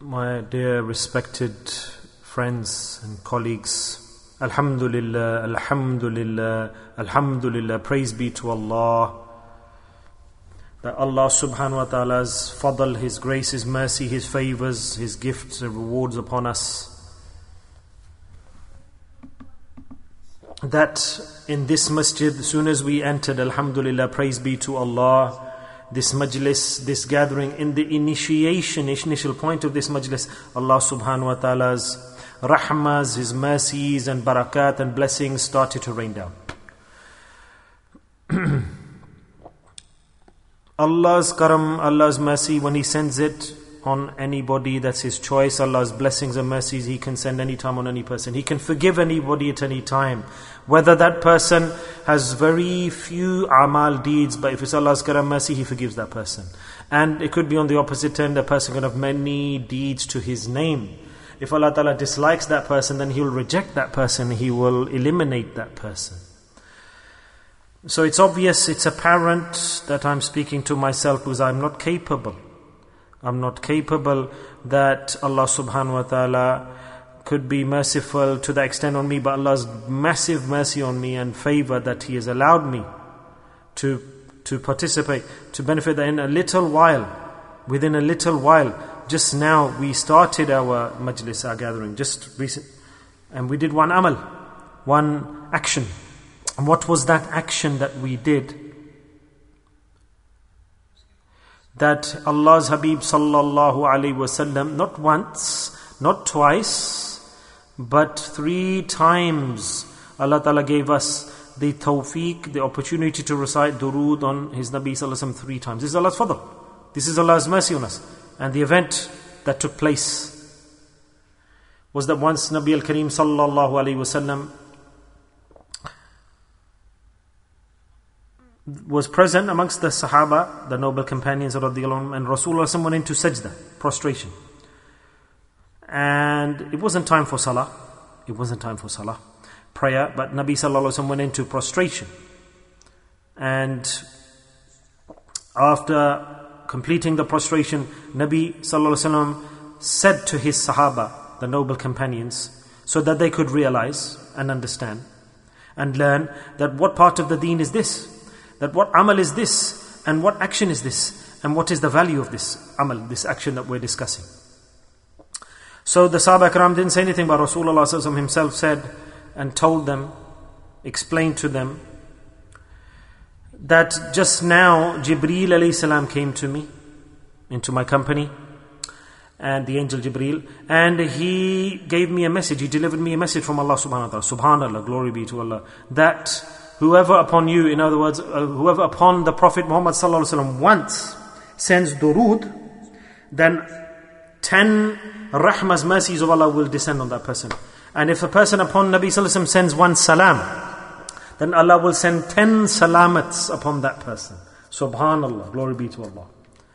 My dear respected friends and colleagues, Alhamdulillah, Alhamdulillah, Alhamdulillah, praise be to Allah, that Allah subhanahu wa ta'ala's fadl, His grace, His mercy, His favors, His gifts and rewards upon us, that in this masjid, as soon as we entered, Alhamdulillah, praise be to Allah, this majlis, this gathering, in the initial point of this majlis, Allah subhanahu wa ta'ala's rahmas, His mercies and barakat and blessings started to rain down. Allah's karam, Allah's mercy, when He sends it on anybody, that's His choice. Allah's blessings and mercies He can send any time on any person. He can forgive anybody at any time, whether that person has very few amal deeds, but if it's Allah's karam mercy, He forgives that person. And it could be on the opposite end, a person can have many deeds to his name. If Allah Ta'ala dislikes that person, then He will reject that person, He will eliminate that person. So it's obvious, it's apparent that I'm speaking to myself because I'm not capable that Allah subhanahu wa ta'ala could be merciful to the extent on me, but Allah's massive mercy on me and favor that He has allowed me to participate, to benefit in a little while, within a little while. Just now we started our majlis, our gathering, just recent, and we did one amal, one action. And what was that action that we did? That Allah's Habib sallallahu alaihi wasallam, not once, not twice, but 3 times, Allah Ta'ala gave us the tawfiq, the opportunity to recite durood on His Nabi sallallahu alaihi wasallam 3 times. This is Allah's fadl. This is Allah's mercy on us. And the event that took place was that once Nabi al-Kareem sallallahu alaihi wasallam was present amongst the Sahaba, the noble companions radiyallahu anhum, and Rasulullah went into sajda, prostration. And it wasn't time for salah. Prayer, but Nabi sallallahu alaihi wasallam went into prostration. And after completing the prostration, Nabi sallallahu alaihi wasallam said to his Sahaba, the noble companions, so that they could realize and understand and learn that what part of the deen is this, that what amal is this, and what action is this, and what is the value of this amal, this action that we're discussing. So the Sahaba Ikram didn't say anything, but Rasulullah himself said and told them, explained to them, that just now Jibreel alayhi salam came to me, into my company, and the angel Jibreel, and he gave me a message, he delivered me a message from Allah subhanahu wa ta'ala, subhanallah, glory be to Allah, that whoever upon you, in other words, whoever upon the Prophet Muhammad sallallahu alaihi wasallam once sends durood, then 10 rahmas, mercies of Allah will descend on that person. And if a person upon Nabi sallallahu alaihi wasallam sends 1 salam, then Allah will send 10 salamats upon that person. Subhanallah, glory be to Allah.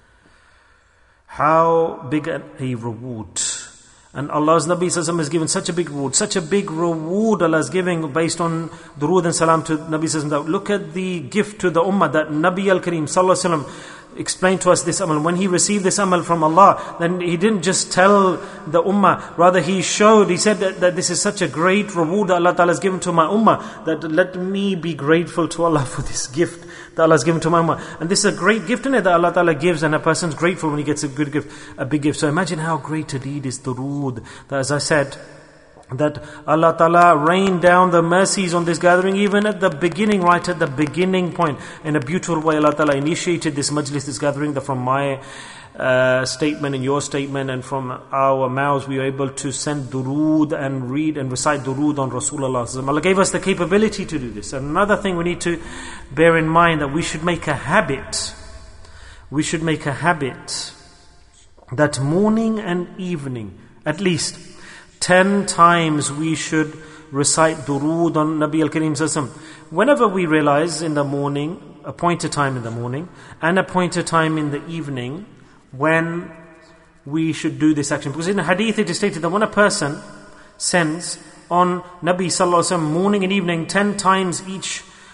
How big a reward. And Allah's Nabi sallallahu alaihi wasallam has given such a big reward Allah is giving based on durood and salam to Nabi sallallahu alaihi wasallam. Look at the gift to the ummah that Nabi al-Kareem sallallahu alaihi wasallam explained to us this amal. When he received this amal from Allah, then he didn't just tell the ummah, rather he said that this is such a great reward that Allah Ta'ala has given to my ummah, that let me be grateful to Allah for this gift that Allah has given to my ummah. And this is a great gift in it that Allah Ta'ala gives, and a person's grateful when he gets a good gift, a big gift. So imagine how great a deed is durood, that as I said, that Allah Ta'ala rained down the mercies on this gathering, even at the beginning, right at the beginning point. In a beautiful way, Allah Ta'ala initiated this majlis, this gathering, that from my statement and your statement and from our mouths, we were able to send durood and read and recite durood on Rasulullah. Allah gave us the capability to do this. And another thing we need to bear in mind, that we should make a habit that morning and evening, at least 10 times we should recite durood on Nabi al-Kareem sallallahu alaihi wasallam. Whenever we realize in the morning, appoint a time in the morning and appoint a time in the evening when we should do this action. Because in the hadith it is stated that when a person sends on Nabi sallallahu alaihi wasallam morning and evening 10 times each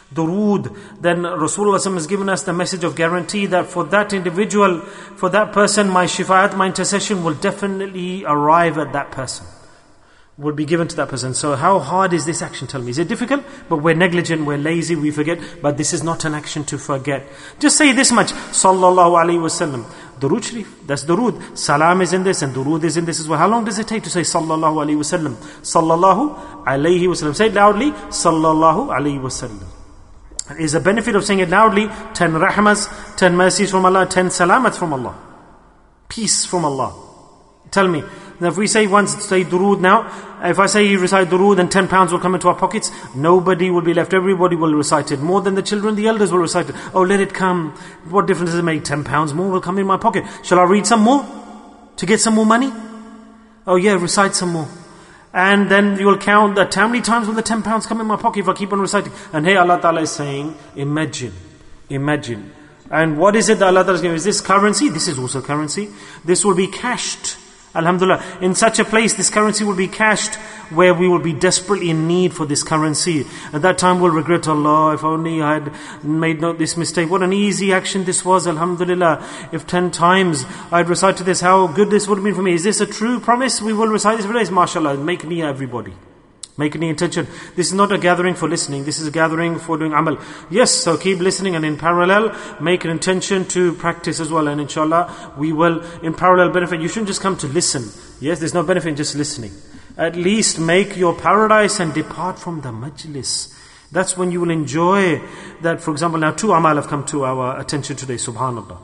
durood, then Rasulullah has given us the message of guarantee that for that individual, for that person, my shifaat, my intercession will definitely arrive at that person, will be given to that person. So how hard is this action? Tell me. Is it difficult? But we're negligent, we're lazy, we forget. But this is not an action to forget. Just say this much. Sallallahu Alaihi Wasallam. Durood Sharif, that's durood. Salam is in this and durood is in this as well. How long does it take to say Sallallahu Alaihi Wasallam? Sallallahu Alaihi Wasallam. Say it loudly. Sallallahu Alaihi Wasallam. Is a benefit of saying it loudly. 10 rahmas, 10 mercies from Allah, 10 salamats from Allah. Peace from Allah. Tell me. Now if we say once, say durood now, if I say you recite durood, then 10 pounds will come into our pockets. Nobody will be left. Everybody will recite it. More than the children, the elders will recite it. Oh, let it come. What difference does it make? 10 pounds more will come in my pocket. Shall I read some more? To get some more money? Oh yeah, recite some more. And then you will count that how many times will the 10 pounds come in my pocket if I keep on reciting. And hey, Allah Ta'ala is saying, imagine. And what is it that Allah Ta'ala is giving? Is this currency? This is also currency. This will be cashed. Alhamdulillah. In such a place, this currency will be cashed where we will be desperately in need for this currency. At that time we'll regret, Allah, if only I had made not this mistake. What an easy action this was, Alhamdulillah. If 10 times I'd recited this, how good this would have been for me. Is this a true promise? We will recite this every day. MashaAllah, make niyyah everybody. Make any intention. This is not a gathering for listening. This is a gathering for doing amal. Yes, so keep listening and in parallel, make an intention to practice as well. And inshallah, we will in parallel benefit. You shouldn't just come to listen. Yes, there's no benefit in just listening. At least make your paradise and depart from the majlis. That's when you will enjoy that. For example, now 2 amal have come to our attention today. Subhanallah.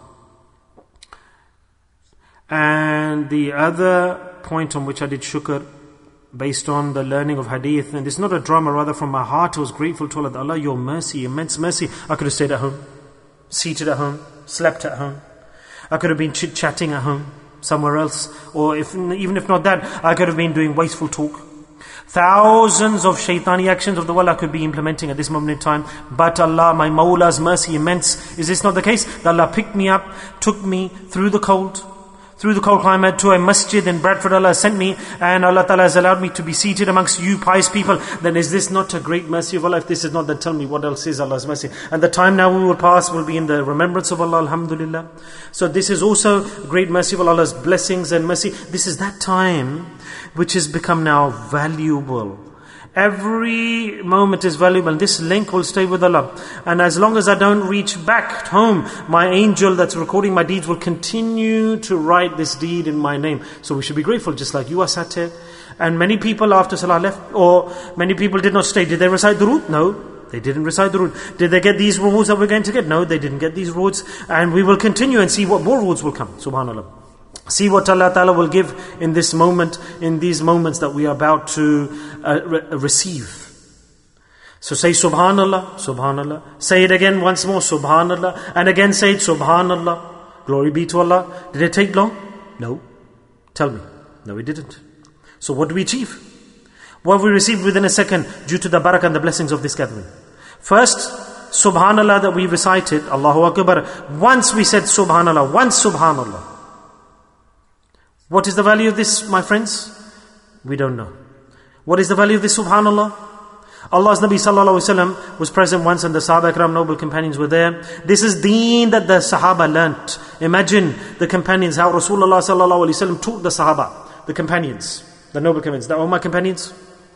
And the other point on which I did shukr, based on the learning of hadith, and it's not a drama, rather from my heart I was grateful to Allah. Allah, your mercy, immense mercy. I could have stayed at home, seated at home, slept at home. I could have been chit-chatting at home, somewhere else. Or even if not that, I could have been doing wasteful talk. Thousands of shaitani actions of the world I could be implementing at this moment in time. But Allah, my Mawla's mercy immense. Is this not the case? That Allah picked me up, took me through the cold climate to a masjid in Bradford. Allah sent me, and Allah Ta'ala has allowed me to be seated amongst you pious people. Then is this not a great mercy of Allah? If this is not, then tell me what else is Allah's mercy. And the time now we will pass will be in the remembrance of Allah, Alhamdulillah. So this is also great mercy of Allah's blessings and mercy. This is that time which has become now valuable. Every moment is valuable, and this link will stay with Allah. And as long as I don't reach back home, my angel that's recording my deeds will continue to write this deed in my name. So we should be grateful, just like you are sat here. And many people after Salah left, or many people did not stay. Did they recite durood? No, they didn't recite durood. Did they get these rewards that we're going to get? No, they didn't get these rewards. And we will continue and see what more rewards will come. Subhanallah. See what Allah Ta'ala will give in this moment, in these moments that we are about to receive. So say Subhanallah, Subhanallah. Say it again once more, Subhanallah. And again say it, Subhanallah. Glory be to Allah. Did it take long? No. Tell me. No, it didn't. So what do we achieve? What have we received within a second due to the barakah and the blessings of this gathering? First, Subhanallah that we recited, Allahu Akbar. Once we said Subhanallah, once Subhanallah. What is the value of this, my friends? We don't know. What is the value of this Subhanallah? Allah's Nabi Sallallahu Alaihi Wasallam was present once, and the Sahaba Ikram, noble companions, were there. This is deen that the Sahaba learnt. Imagine the companions, how Rasulullah Sallallahu Alaihi Wasallam taught the Sahaba, the companions, the noble companions. All my companions,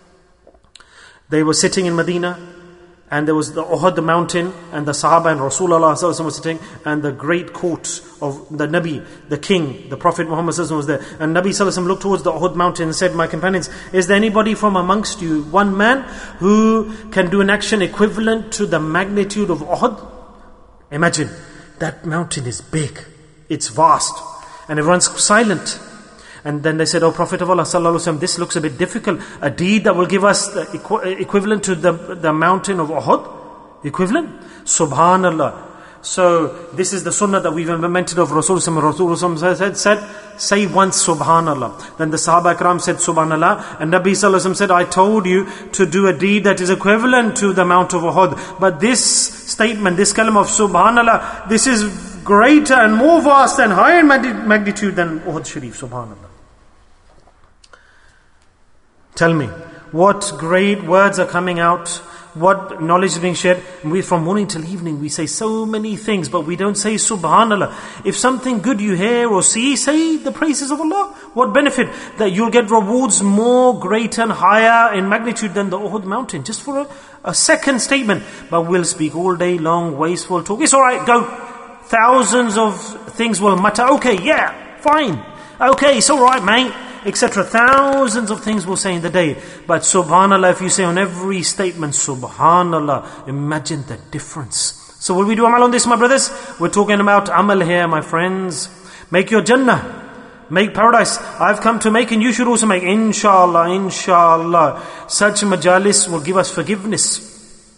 they were sitting in Medina, and there was the Uhud mountain, and the Sahaba and Rasulullah Sallallahu Alaihi Wasallam was sitting, and the great court of the Nabi, the king, the Prophet Muhammad Sallallahu Alaihi Wasallam was there. And Nabi Sallallahu Alaihi Wasallam looked towards the Uhud mountain and said, my companions, is there anybody from amongst you, one man who can do an action equivalent to the magnitude of Uhud? Imagine, that mountain is big, it's vast, and everyone's silent. And then they said, oh Prophet of Allah Sallallahu Alaihi Wasallam, this looks a bit difficult. A deed that will give us the equivalent to the mountain of Uhud? Equivalent? Subhanallah. So this is the sunnah that we've implemented of Rasulullah. Rasulullah said, say once Subhanallah. Then the Sahaba Ikram said Subhanallah. And Nabi Sallallahu Alaihi Wasallam said, I told you to do a deed that is equivalent to the Mount of Uhud. But this statement, this kalam of Subhanallah, this is greater and more vast and higher in magnitude than Uhud Sharif. Subhanallah. Tell me, what great words are coming out what knowledge is being shared. We, from morning till evening, we say so many things, but we don't say Subhanallah. If something good you hear or see, say the praises of Allah. What benefit? That you'll get rewards more greater and higher in magnitude than the Uhud mountain, just for a second statement. But we'll speak all day long, wasteful talk. It's alright, go. Thousands of things will mutter. Okay, yeah, fine. Okay, it's alright, mate. Etc. Thousands of things we'll say in the day. But Subhanallah, if you say on every statement, Subhanallah, imagine the difference. So will we do amal on this, my brothers? We're talking about amal here, my friends. Make your Jannah. Make paradise. I've come to make, and you should also make. Inshallah, inshallah. Such majalis will give us forgiveness.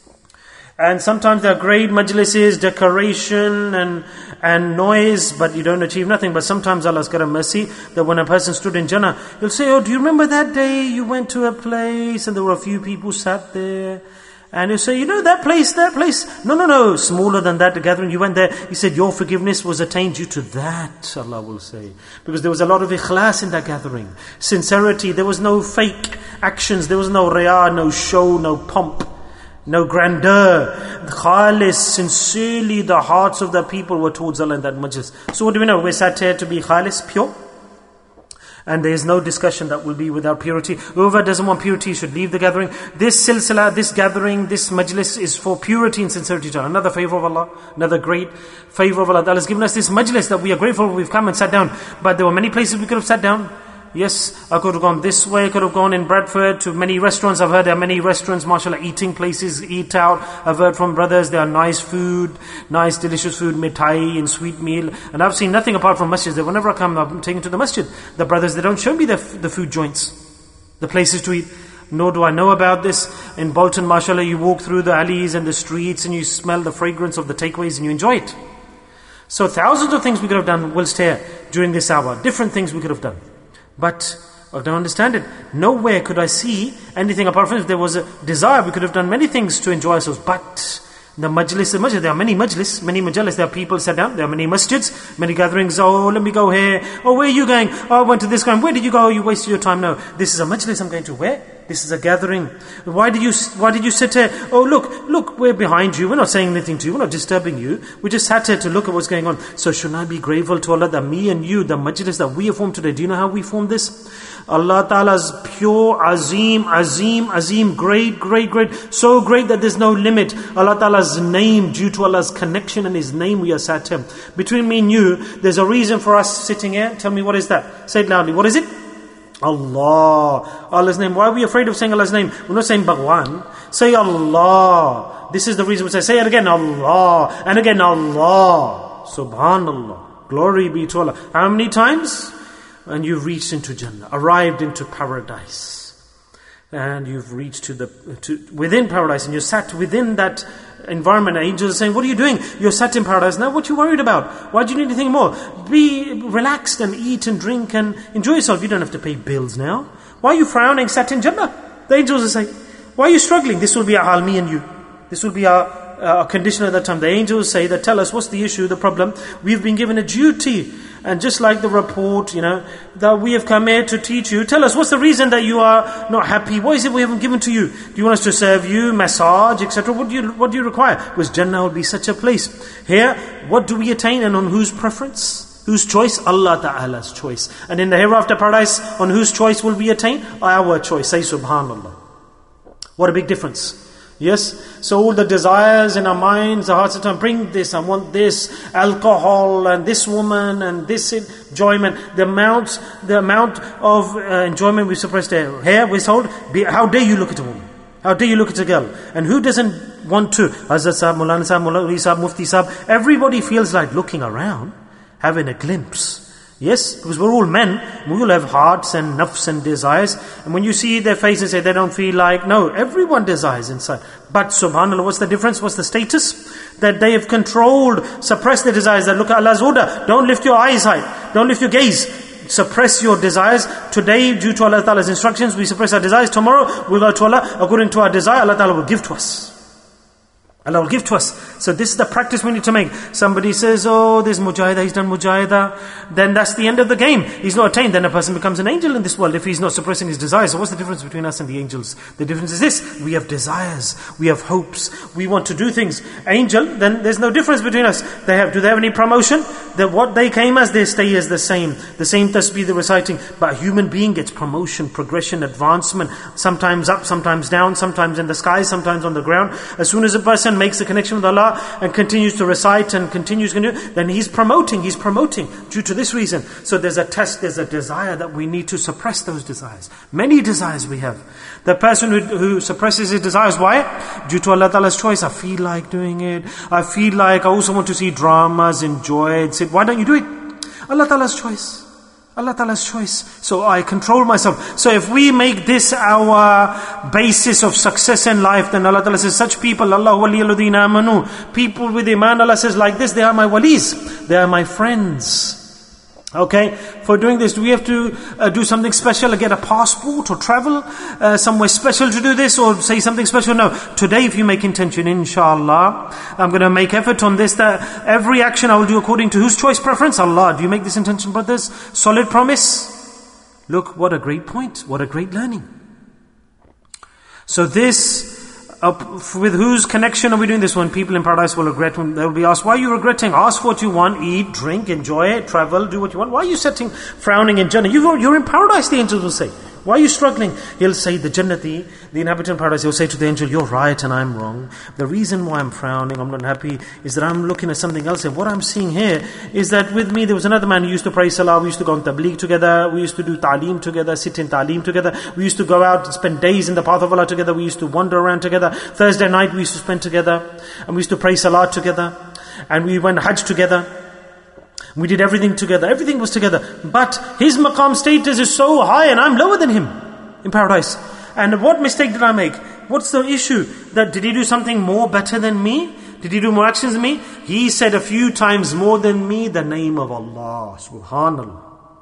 And sometimes there are great majlises, decoration and noise, but you don't achieve nothing. But sometimes Allah's got a mercy that when a person stood in Jannah, he'll say, oh, do you remember that day you went to a place and there were a few people sat there? And he'll say, you know that place? No, smaller than that, the gathering, you went there. He said, your forgiveness was attained due to that, Allah will say. Because there was a lot of ikhlas in that gathering. Sincerity, there was no fake actions, there was no riyah, no show, no pomp. No grandeur. Khalis, sincerely the hearts of the people were towards Allah in that majlis. So what do we know? We're sat here to be khalis, pure. And there is no discussion that will be without purity. Whoever doesn't want purity should leave the gathering. This silsila, this gathering, this majlis is for purity and sincerity to Allah. Another favor of Allah, another great favor of Allah. Allah has given us this majlis that we are grateful we've come and sat down. But there were many places we could have sat down. Yes, I could have gone this way, I could have gone in Bradford to many restaurants. I've heard there are many restaurants, mashallah, eating places, eat out. I've heard from brothers there are nice food, nice delicious food, mithai and sweet meal. And I've seen nothing apart from masjids. Whenever I come, I'm taken to the masjid. The brothers, they don't show me the food joints, the places to eat. Nor do I know about this. In Bolton, mashallah, you walk through the alleys and the streets and you smell the fragrance of the takeaways and you enjoy it. So thousands of things we could have done whilst here during this hour. Different things we could have done. But I don't understand it. Nowhere could I see anything apart from if there was a desire. We could have done many things to enjoy ourselves. But the majlis, there are many majlis, many majalis. There are people sat down. There are many masjids, many gatherings. Oh, let me go here. Oh, where are you going? Oh, I went to this guy. Where did you go? Oh, you wasted your time. No, this is a majlis. I'm going to where? This is a gathering. Why did you sit here? Oh, look, we're behind you. We're not saying anything to you. We're not disturbing you. We just sat here to look at what's going on. So should I be grateful to Allah that me and you, the majlis that we have formed today, do you know how we formed this? Allah Ta'ala's pure, azim, great, so great that there's no limit. Allah Ta'ala's name, due to Allah's connection and His name, we are sat here. Between me and you, there's a reason for us sitting here. Tell me, what is that? Say it loudly. What is it? Allah. Allah's name. Why are we afraid of saying Allah's name? We're not saying Bhagwan. Say Allah. This is the reason we say it again, Allah. And again, Allah. Subhanallah. Glory be to Allah. How many times? And you've reached into Jannah, arrived into paradise. And you've reached within paradise, and you're sat within that environment. Angels are saying, what are you doing? You're sat in paradise. Now what are you worried about? Why do you need anything more? Be relaxed and eat and drink and enjoy yourself. You don't have to pay bills now. Why are you frowning, sat in Jannah? The angels are saying, why are you struggling? This will be our hal, me and you. This will be our condition at that time. The angels say that, tell us what's the issue, the problem. We've been given a duty. And just like the report, that we have come here to teach you, tell us what's the reason that you are not happy? What is it we haven't given to you? Do you want us to serve you, massage, etc.? What do you require? Because Jannah will be such a place. Here, what do we attain and on whose preference? Whose choice? Allah Ta'ala's choice. And in the hereafter paradise, on whose choice will we attain? Our choice. Say Subhanallah. What a big difference. Yes, so all the desires in our minds, our hearts at time, bring this, I want this, alcohol and this woman and this enjoyment. The amount of enjoyment we suppressed here, we're told, how dare you look at a woman? How dare you look at a girl? And who doesn't want to? Hazrat Sahib, Mulana Sahib, Mulana Sahib, Mufti Sahib, everybody feels like looking around, having a glimpse. Yes, because we're all men, we all have hearts and nafs and desires. And when you see their faces, say they don't feel like, no, everyone desires inside. But subhanAllah, what's the difference? What's the status? That they have controlled, suppressed their desires. That look at Allah's order. Don't lift your eyes high. Don't lift your gaze. Suppress your desires. Today, due to Allah Ta'ala's instructions, we suppress our desires. Tomorrow, we'll go to Allah. According to our desire, Allah Ta'ala will give to us. Allah will give to us. So this is the practice we need to make. Somebody says, oh, there's mujahidah, he's done mujahidah. Then that's the end of the game. He's not attained. Then a person becomes an angel in this world if he's not suppressing his desires. So what's the difference between us and the angels? The difference is this: we have desires, we have hopes, we want to do things. Angel, then there's no difference between us. Do they have any promotion? That what they came as, they stay as the same tasbih they're reciting. But a human being gets promotion, progression, advancement, sometimes up, sometimes down, sometimes in the sky, sometimes on the ground. As soon as a person makes a connection with Allah and continues to recite and continues, then he's promoting due to this reason. So there's a test, there's a desire that we need to suppress those desires. Many desires we have. The person who suppresses his desires, why? Due to Allah Ta'ala's choice. I feel like doing it. I feel like I also want to see dramas, enjoy it. Say, why don't you do it? Allah Ta'ala's choice. Allah Ta'ala's choice. So I control myself. So if we make this our basis of success in life, then Allah Ta'ala says, such people, Allahu waliyul ladhina amanu, people with iman, Allah says like this, they are my walis, they are my friends. Okay, for doing this, do we have to do something special, get a passport or travel somewhere special to do this, or say something special? No. Today, if you make intention, inshallah, I'm going to make effort on this, that every action I will do according to whose choice, preference? Allah. Do you make this intention, brothers? Solid promise? Look, what a great point. What a great learning. So this, with whose connection are we doing this one? People in paradise will regret when they will be asked, why are you regretting? Ask what you want, eat, drink, enjoy it, travel, do what you want. Why are you frowning in Jannah? You're in paradise, the angels will say. Why are you struggling? He'll say, the Jannati, the inhabitant of paradise, he'll say to the angel, you're right and I'm wrong. The reason why I'm frowning, I'm not happy, is that I'm looking at something else. And what I'm seeing here is that with me, there was another man who used to pray salah, we used to go on tabligh together, we used to do ta'aleem together, sit in ta'aleem together, we used to go out and spend days in the path of Allah together, we used to wander around together. Thursday night we used to spend together, and we used to pray salah together, and we went hajj together. We did everything together. Everything was together. But his maqam status is so high and I'm lower than him in paradise. And what mistake did I make? What's the issue? That did he do something more better than me? Did he do more actions than me? He said a few times more than me the name of Allah. Subhanallah.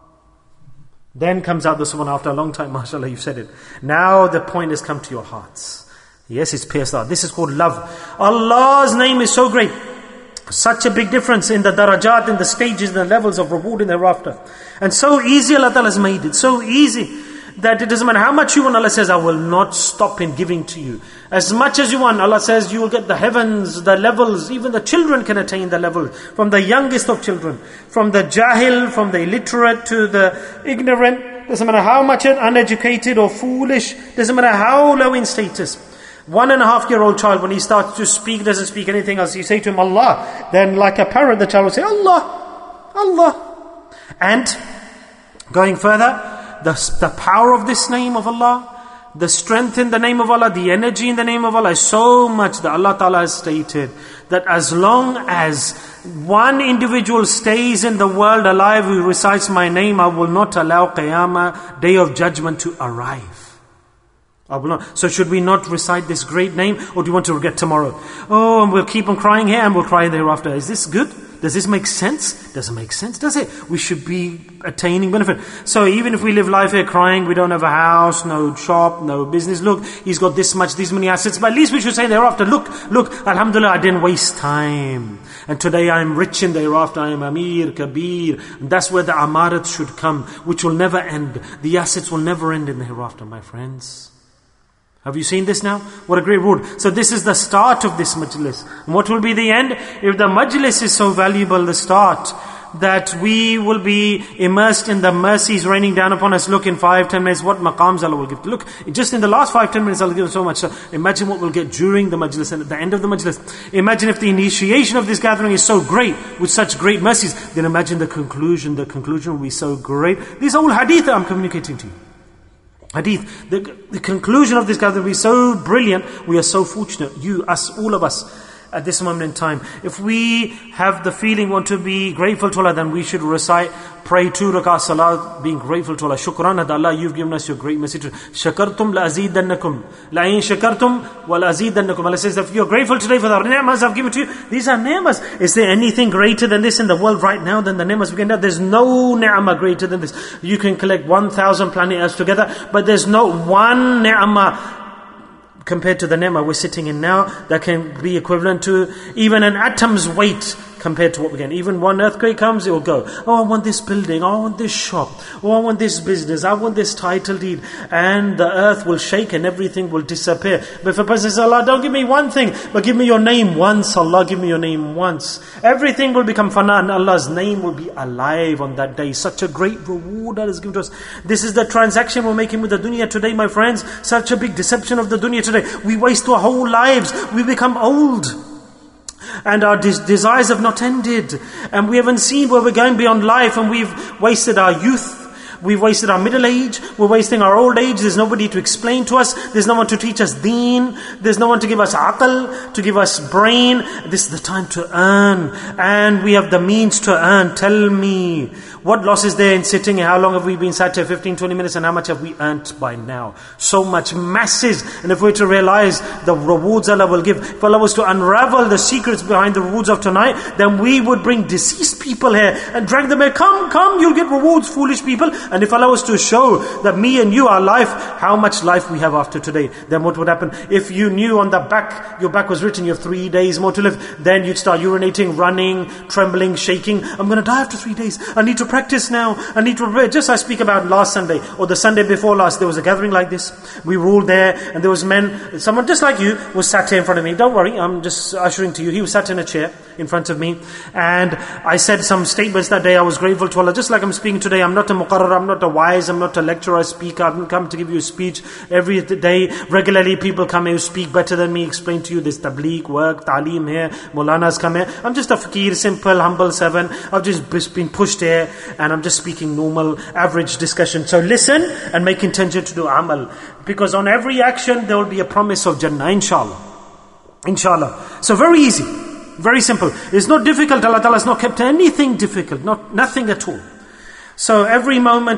Then comes out the subhan after a long time. MashaAllah, you've said it. Now the point has come to your hearts. Yes, it's pierced out. This is called love. Allah's name is so great. Such a big difference in the darajat, in the stages, in the levels of reward in the hereafter. And so easy Allah Ta'ala has made it. So easy that it doesn't matter how much you want. Allah says, I will not stop in giving to you. As much as you want, Allah says, you will get the heavens, the levels. Even the children can attain the level. From the youngest of children. From the jahil, from the illiterate to the ignorant. Doesn't matter how much uneducated or foolish. Doesn't matter how low in status. 1.5-year-old child, when he starts to speak, doesn't speak anything else. You say to him, Allah. Then like a parrot, the child will say, Allah, Allah. And going further, the power of this name of Allah, the strength in the name of Allah, the energy in the name of Allah is so much that Allah Ta'ala has stated that as long as one individual stays in the world alive who recites my name, I will not allow Qiyamah, day of judgment, to arrive. I will not. So should we not recite this great name, or do you want to regret tomorrow? Oh, and we'll keep on crying here and we'll cry thereafter. Is this good? Does this make sense? Doesn't make sense, does it? We should be attaining benefit. So even if we live life here crying, we don't have a house, no shop, no business. Look, he's got this much, these many assets. But at least we should say thereafter, look, Alhamdulillah, I didn't waste time. And today I'm rich in the hereafter, I am Amir, Kabir. And that's where the amarat should come, which will never end. The assets will never end in the hereafter, my friends. Have you seen this now? What a great reward. So this is the start of this majlis. And what will be the end? If the majlis is so valuable, the start, that we will be immersed in the mercies raining down upon us. Look, in 5-10 minutes, what maqams Allah will give. Look, just in the last 5-10 minutes, Allah will give so much. So imagine what we'll get during the majlis and at the end of the majlis. Imagine if the initiation of this gathering is so great, with such great mercies, then imagine the conclusion. The conclusion will be so great. These are all hadith that I'm communicating to you. Hadith. The conclusion of this gathering will be so brilliant. We are so fortunate, you, us, all of us, at this moment in time. If we have the feeling, want to be grateful to Allah, then we should recite, pray 2 rak'ah salah, being grateful to Allah. Shukran that Allah, you've given us your great message. Shakartum la azidannakum. La'in shakartum wa la azidannakum. Allah says, if you're grateful today for the ni'mas I've given to you, these are ni'mas. Is there anything greater than this in the world right now than the ni'mas we can have? There's no ni'mah greater than this. You can collect 1,000 planet Earths together, but there's not one ni'mah compared to the ni'mah we're sitting in now, that can be equivalent to even an atom's weight compared to what we get. Even one earthquake comes, it will go. Oh, I want this building. Oh, I want this shop. Oh, I want this business. I want this title deed. And the earth will shake and everything will disappear. But if a person says, Allah, don't give me one thing, but give me your name once. Allah, give me your name once. Everything will become fana and Allah's name will be alive on that day. Such a great reward that is given to us. This is the transaction we're making with the dunya today, my friends. Such a big deception of the dunya today. We waste our whole lives. We become old. And our desires have not ended. And we haven't seen where we're going beyond life. And we've wasted our youth. We've wasted our middle age. We're wasting our old age. There's nobody to explain to us. There's no one to teach us deen. There's no one to give us aql, to give us brain. This is the time to earn. And we have the means to earn. Tell me, what loss is there in sitting here? How long have we been sat here? 15, 20 minutes. And how much have we earned by now? So much, masses. And if we're to realize the rewards Allah will give, if Allah was to unravel the secrets behind the rewards of tonight, then we would bring deceased people here and drag them here. Come, you'll get rewards, foolish people. And if Allah was to show that me and you are life, how much life we have after today, then what would happen? If you knew on the back, your back was written, you have 3 days more to live, then you'd start urinating, running, trembling, shaking. I'm going to die after 3 days. I need to practice now. I need to, just I speak about last Sunday, or the Sunday before last, there was a gathering like this. We were all there, and there was men, someone just like you, was sat here in front of me. Don't worry, I'm just ushering to you. He was sat in a chair in front of me, and I said some statements that day. I was grateful to Allah, just like I'm speaking today. I'm not a muqarrar, I'm not a wise, I'm not a lecturer, a speaker. I haven't come to give you a speech every day. Regularly people come here who speak better than me, explain to you this tabligh, work, ta'aleem here, Maulanas come here. I'm just a fakir, simple, humble servant. I've just been pushed here, and I'm just speaking normal, average discussion. So listen and make intention to do amal. Because on every action there will be a promise of Jannah, inshallah. Inshallah. So very easy. Very simple. It's not difficult. Allah Ta'ala has not kept anything difficult. Nothing at all. So every moment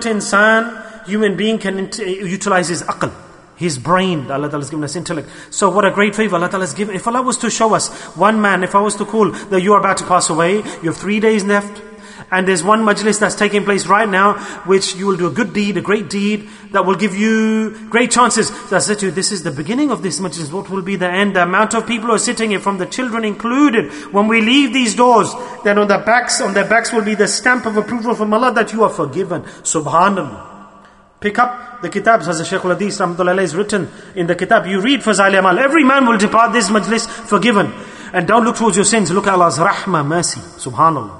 human being can utilize his aql, his brain. Allah Ta'ala has given us intellect. So what a great favor Allah Ta'ala has given. If Allah was to show us one man, if I was to call that you are about to pass away, you have 3 days left, and there's one majlis that's taking place right now, which you will do a good deed, a great deed, that will give you great chances. So I said to you, this is the beginning of this majlis. What will be the end? The amount of people who are sitting here, from the children included, when we leave these doors, then on their backs will be the stamp of approval from Allah that you are forgiven. Subhanallah. Pick up the kitabs, as Shaykh al-Hadith Rahmatullah is written in the kitab. You read Fazail Amal. Every man will depart this majlis forgiven. And don't look towards your sins. Look at Allah's rahmah, mercy. Subhanallah.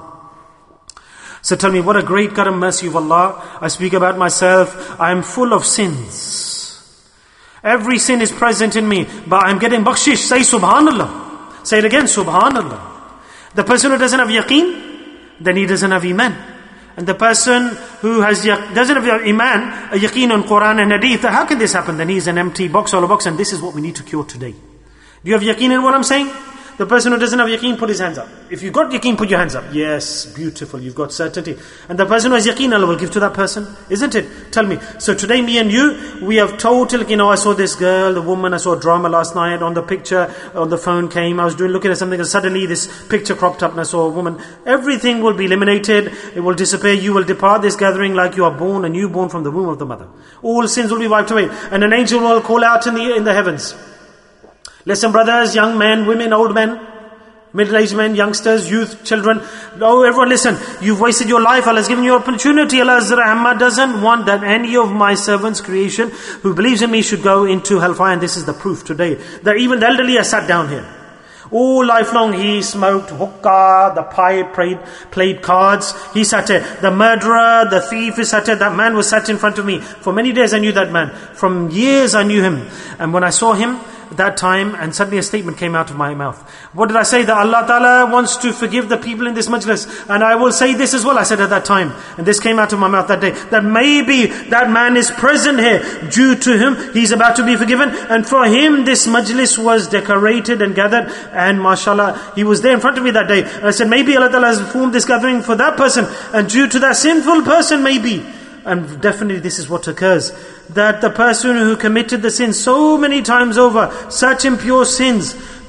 So tell me, what a great karam, mercy of Allah. I speak about myself. I am full of sins. Every sin is present in me, but I'm getting bakshish. Say Subhanallah. Say it again, Subhanallah. The person who doesn't have yaqeen, then he doesn't have iman. And the person who doesn't have iman, a yaqeen on Quran and Hadith, how can this happen? Then he is an empty box, hollow box, and this is what we need to cure today. Do you have yaqeen in what I'm saying? The person who doesn't have yaqeen, put his hands up. If you've got yaqeen, put your hands up. Yes, beautiful, you've got certainty. And the person who has yaqeen, Allah will give to that person. Isn't it? Tell me. So today, me and you, we have total, I saw this girl, the woman, I saw a drama last night on the picture, on the phone came, I was looking at something, and suddenly this picture cropped up and I saw a woman. Everything will be eliminated, it will disappear, you will depart this gathering like you are born, a newborn from the womb of the mother. All sins will be wiped away. And an angel will call out in the heavens. Listen, brothers, young men, women, old men, middle-aged men, youngsters, youth, children. Oh, everyone listen. You've wasted your life. Allah has given you opportunity. Allah's rahmah doesn't want that any of my servants' creation who believes in me should go into hellfire. And this is the proof today. That even the elderly are sat down here. All lifelong he smoked hookah, the pipe, played cards. He sat here. The murderer, the thief is sat here. That man was sat in front of me. For many days I knew that man. From years I knew him. And when I saw him, that time, and suddenly a statement came out of my mouth. What did I say? That Allah Ta'ala wants to forgive the people in this majlis. And I will say this as well, I said at that time. And this came out of my mouth that day. That maybe that man is present here. Due to him, he's about to be forgiven. And for him, this majlis was decorated and gathered. And mashallah, he was there in front of me that day. And I said, maybe Allah Ta'ala has formed this gathering for that person. And due to that sinful person, maybe. And definitely this is what occurs. That the person who committed the sin so many times over, such impure sins,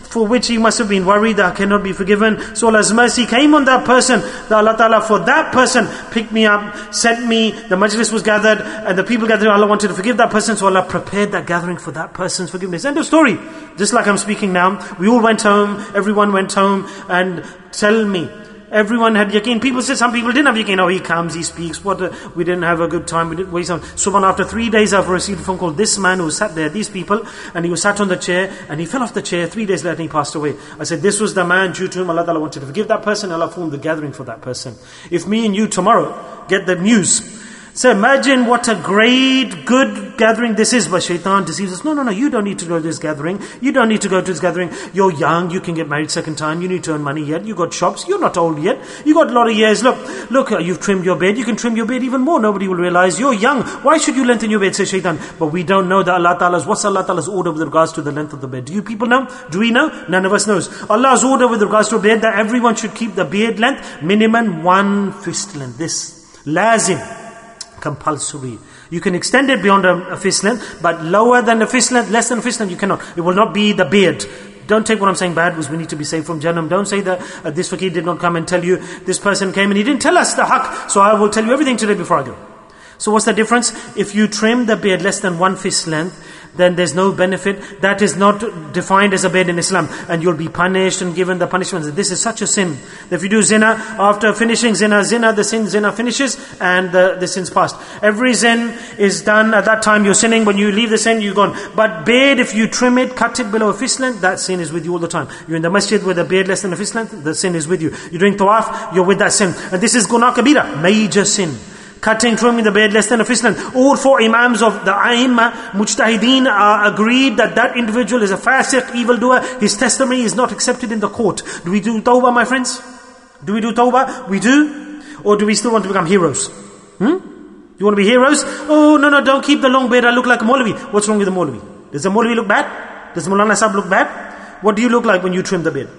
for which he must have been worried that cannot be forgiven. So Allah's mercy came on that person. That Allah Ta'ala for that person picked me up, sent me, the majlis was gathered, and the people gathered, Allah wanted to forgive that person, so Allah prepared that gathering for that person's forgiveness. End of story. Just like I'm speaking now, we all went home, everyone went home, and tell me, everyone had yaqeen. People said some people didn't have yaqeen. Oh, he comes, he speaks. We didn't have a good time. We didn't waste time. Subhanallah, after 3 days I've received a phone call. This man who sat there, these people, and he was sat on the chair, and he fell off the chair. 3 days later he passed away. I said, this was the man due to whom Allah Ta'ala wanted to forgive that person. Allah formed the gathering for that person. If me and you tomorrow get the news, so imagine what a great, good gathering this is. But shaitan deceives us. No, you don't need to go to this gathering. You don't need to go to this gathering. You're young, you can get married second time. You need to earn money yet. You got shops. You're not old yet. You got a lot of years. Look, you've trimmed your bed. You can trim your bed even more. Nobody will realize you're young. Why should you lengthen your bed, says shaitan? But we don't know that what's Allah Ta'ala's order with regards to the length of the bed. Do you people know? Do we know? None of us knows. Allah's order with regards to a bed that everyone should keep the beard length minimum 1 fist length. This lazim. Compulsory. You can extend it beyond a fist length, but lower than a fist length, less than a fist length, you cannot. It will not be the beard. Don't take what I'm saying bad, because we need to be safe from Jahannam. Don't say that this fakir did not come and tell you, this person came and he didn't tell us the haqq, so I will tell you everything today before I go. So what's the difference? If you trim the beard less than 1 fist length, then there's no benefit. That is not defined as a beard in Islam. And you'll be punished and given the punishments. This is such a sin. If you do zina, after finishing zina, the sin zina finishes and the sin's past. Every sin is done at that time. You're sinning. When you leave the sin, you're gone. But beard, if you trim it, cut it below a fist length, that sin is with you all the time. You're in the masjid with a beard less than a fist length, the sin is with you. You're doing tawaf, you're with that sin. And this is guna kabira, major sin. Cutting, trimming the beard less than a fist length. All 4 imams of the Aimma, Mujtahideen, are agreed that individual is a fasiq, evildoer. His testimony is not accepted in the court. Do we do tawbah, my friends? Do we do tawbah? We do? Or do we still want to become heroes? You want to be heroes? Oh, no, don't keep the long beard. I look like a Maulvi. What's wrong with the Maulvi? Does the Maulvi look bad? Does the Maulana Sahib look bad? What do you look like when you trim the beard?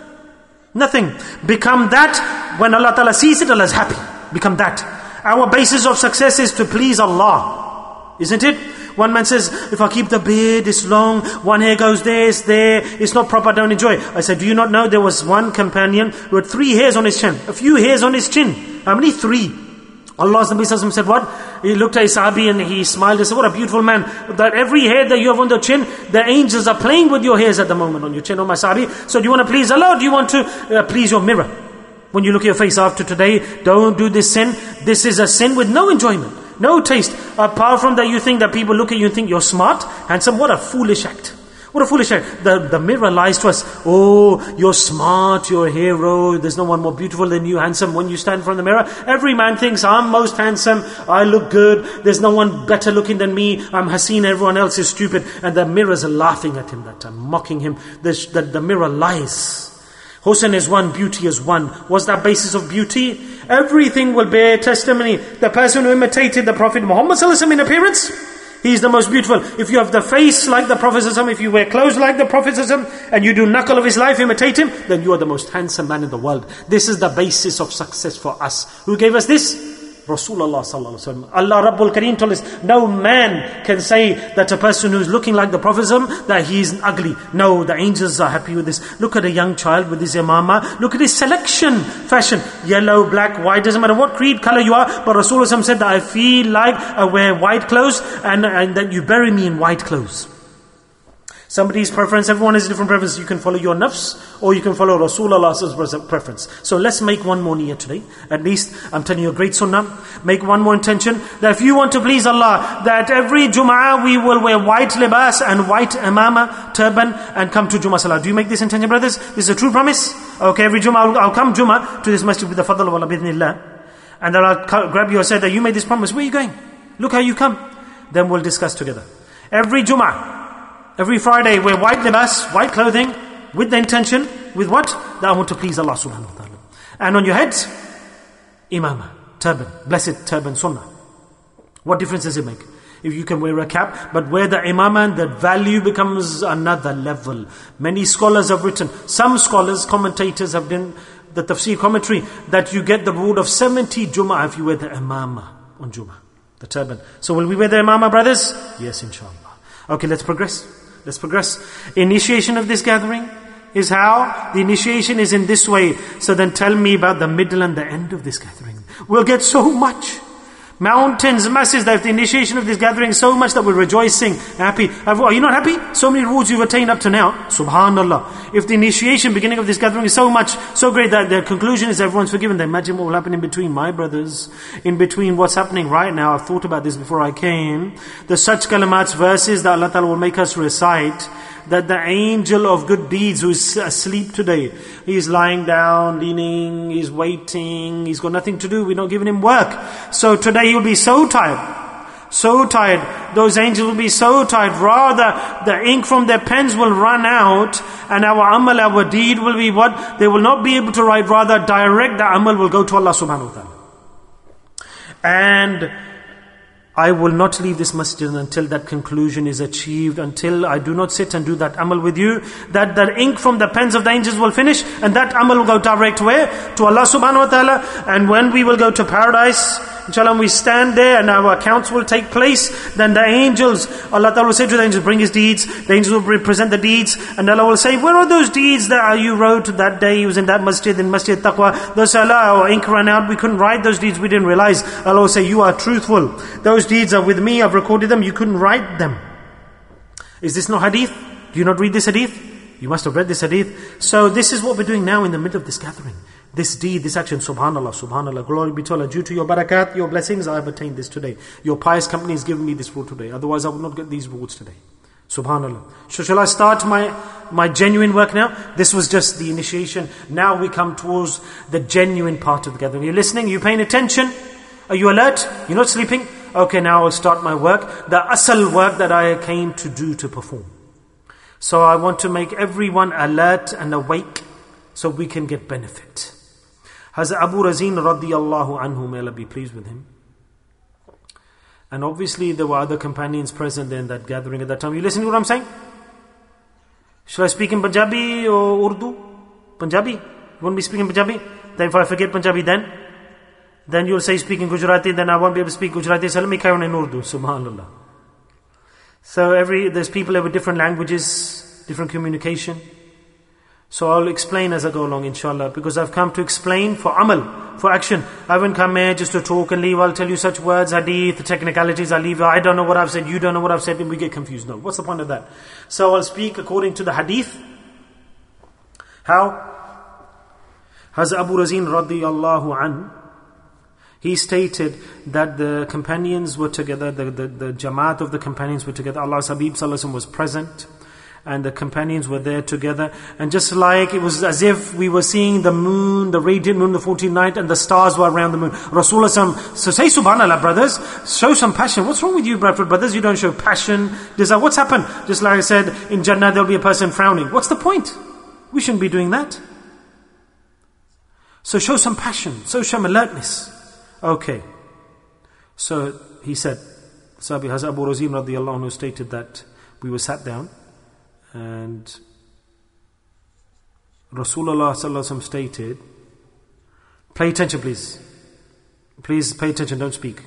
Nothing. Become that. When Allah Ta'ala sees it, Allah is happy. Become that. Our basis of success is to please Allah. Isn't it? One man says, if I keep the beard, it's long, one hair goes there, it's not proper, don't enjoy it. I said, do you not know there was one companion who had 3 hairs on his chin? A few hairs on his chin. How many? 3. Allah's Nabi Sallallahu said what? He looked at his sahabi and he smiled and said, what a beautiful man. That every hair that you have on the chin, the angels are playing with your hairs at the moment on your chin, oh my sahabi. So do you want to please Allah or do you want to please your mirror? When you look at your face after today, don't do this sin. This is a sin with no enjoyment, no taste. Apart from that, you think that people look at you and think you're smart, handsome. What a foolish act. What a foolish act. The mirror lies to us. Oh, you're smart, you're a hero. There's no one more beautiful than you, handsome. When you stand in front of the mirror, every man thinks, I'm most handsome, I look good. There's no one better looking than me. I'm Haseen, everyone else is stupid. And the mirrors are laughing at him that time, mocking him. The mirror lies. Husn is one, beauty is one. What's that basis of beauty? Everything will bear testimony. The person who imitated the Prophet Muhammad ﷺ in appearance, he's the most beautiful. If you have the face like the Prophet ﷺ, if you wear clothes like the Prophet ﷺ, and you do knuckle of his life, imitate him, then you are the most handsome man in the world. This is the basis of success for us. Who gave us this? Rasulullah sallallahu alaihi wasallam. Allah Rabbul Kareem told us, no man can say that a person who's looking like the Prophet that he is ugly. No, the angels are happy with this. Look at a young child with his imama. Look at his selection, fashion. Yellow, black, white, doesn't matter what creed, color you are. But Rasulullah said that I feel like I wear white clothes and that you bury me in white clothes. Somebody's preference, everyone has a different preference. You can follow your nafs or you can follow Rasulullah's preference. So let's make one more niyyah today. At least, I'm telling you a great sunnah. Make one more intention that if you want to please Allah, that every Jum'ah we will wear white libas and white imama, turban and come to Jum'ah Salah. Do you make this intention, brothers? This is a true promise? Okay, every Jum'ah, I'll come Jum'ah to this masjid with the fadl of Allah bidhnillah. And then I'll grab you and say that you made this promise. Where are you going? Look how you come. Then we'll discuss together. Every Jum'ah, every Friday, wear white libas, white clothing, with the intention, with what? That I want to please Allah subhanahu wa ta'ala. And on your heads, imamah, turban, blessed turban, sunnah. What difference does it make? If you can wear a cap, but wear the imamah, the value becomes another level. Many scholars have written, some scholars, commentators have done the tafsir commentary, that you get the reward of 70 Jum'ah if you wear the imamah on Jum'ah, the turban. So will we wear the imamah, brothers? Yes, inshallah. Okay, let's progress. Initiation of this gathering, is how? The initiation is in this way. So then tell me about the middle and the end of this gathering. We'll get so much. Mountains, masses, that the initiation of this gathering is so much that we're rejoicing, happy. Are you not happy? So many rewards you've attained up to now. Subhanallah. If the initiation, beginning of this gathering is so much, so great that the conclusion is everyone's forgiven, then imagine what will happen in between, my brothers. In between what's happening right now. I've thought about this before I came. There's such kalamats, verses that Allah Ta'ala will make us recite, that the angel of good deeds who is asleep today, he's lying down, leaning, he's waiting, he's got nothing to do, we're not giving him work. So today he'll be so tired, those angels will be so tired, rather the ink from their pens will run out, and our amal, our deed will be what? They will not be able to write, rather direct the amal will go to Allah subhanahu wa ta'ala. And I will not leave this masjid until that conclusion is achieved, until I do not sit and do that amal with you, that the ink from the pens of the angels will finish, and that amal will go direct where? To Allah subhanahu wa ta'ala. And when we will go to paradise, inshallah, we stand there and our accounts will take place, then the angels, Allah Ta'ala will say to the angels, bring his deeds. The angels will present the deeds, and Allah will say, where are those deeds that you wrote that day? He was in that masjid, in Masjid Taqwa. Those Allah, our ink ran out, we couldn't write those deeds, we didn't realize. Allah will say, you are truthful. Those deeds are with me, I've recorded them, you couldn't write them. Is this not hadith? Do you not read this hadith? You must have read this hadith. So this is what we're doing now in the middle of this gathering. This deed, this action, subhanallah, subhanallah, glory be to Allah. Due to your barakat, your blessings, I have attained this today. Your pious company has given me this reward today. Otherwise I would not get these rewards today. Subhanallah. So shall I start my genuine work now? This was just the initiation. Now we come towards the genuine part of the gathering. You're listening? You're paying attention? Are you alert? You're not sleeping? Okay, now I'll start my work. The asal work that I came to do, to perform. So I want to make everyone alert and awake so we can get benefit. Hazrat Abu Razin radiyallahu anhu, may Allah be pleased with him. And obviously there were other companions present there in that gathering at that time. You listening to what I'm saying? Shall I speak in Punjabi or Urdu? Punjabi? You won't be speaking Punjabi? Then if I forget Punjabi then you'll say speak in Gujarati, then I won't be able to speak Gujarati. So let me carry on in Urdu, subhanallah. So there's people there with different languages, different communication. So I'll explain as I go along, inshallah, because I've come to explain for amal, for action. I haven't come here just to talk and leave. I'll tell you such words, hadith, technicalities, I'll leave. I don't know what I've said, you don't know what I've said, and we get confused. No, what's the point of that? So I'll speak according to the hadith. How? Hazrat Abu Razin radiyallahu an, he stated that the companions were together, the jamaat of the companions were together. Allah's Habib sallallahu alaihi wasallam was present, and the companions were there together. And just like it was as if we were seeing the moon, the radiant moon, the 14th night, and the stars were around the moon. Rasulullah, so say subhanallah, brothers, show some passion. What's wrong with you, Bradford brothers? You don't show passion, desire. What's happened? Just like I said, in Jannah there'll be a person frowning. What's the point? We shouldn't be doing that. So show some passion, show some alertness. Okay. So he said, Sahabi Hazrat Abu Razin radiyallahu anhu stated that we were sat down, and Rasulullah sallallahu alaihi wasallam stated, pay attention please. Please pay attention, don't speak.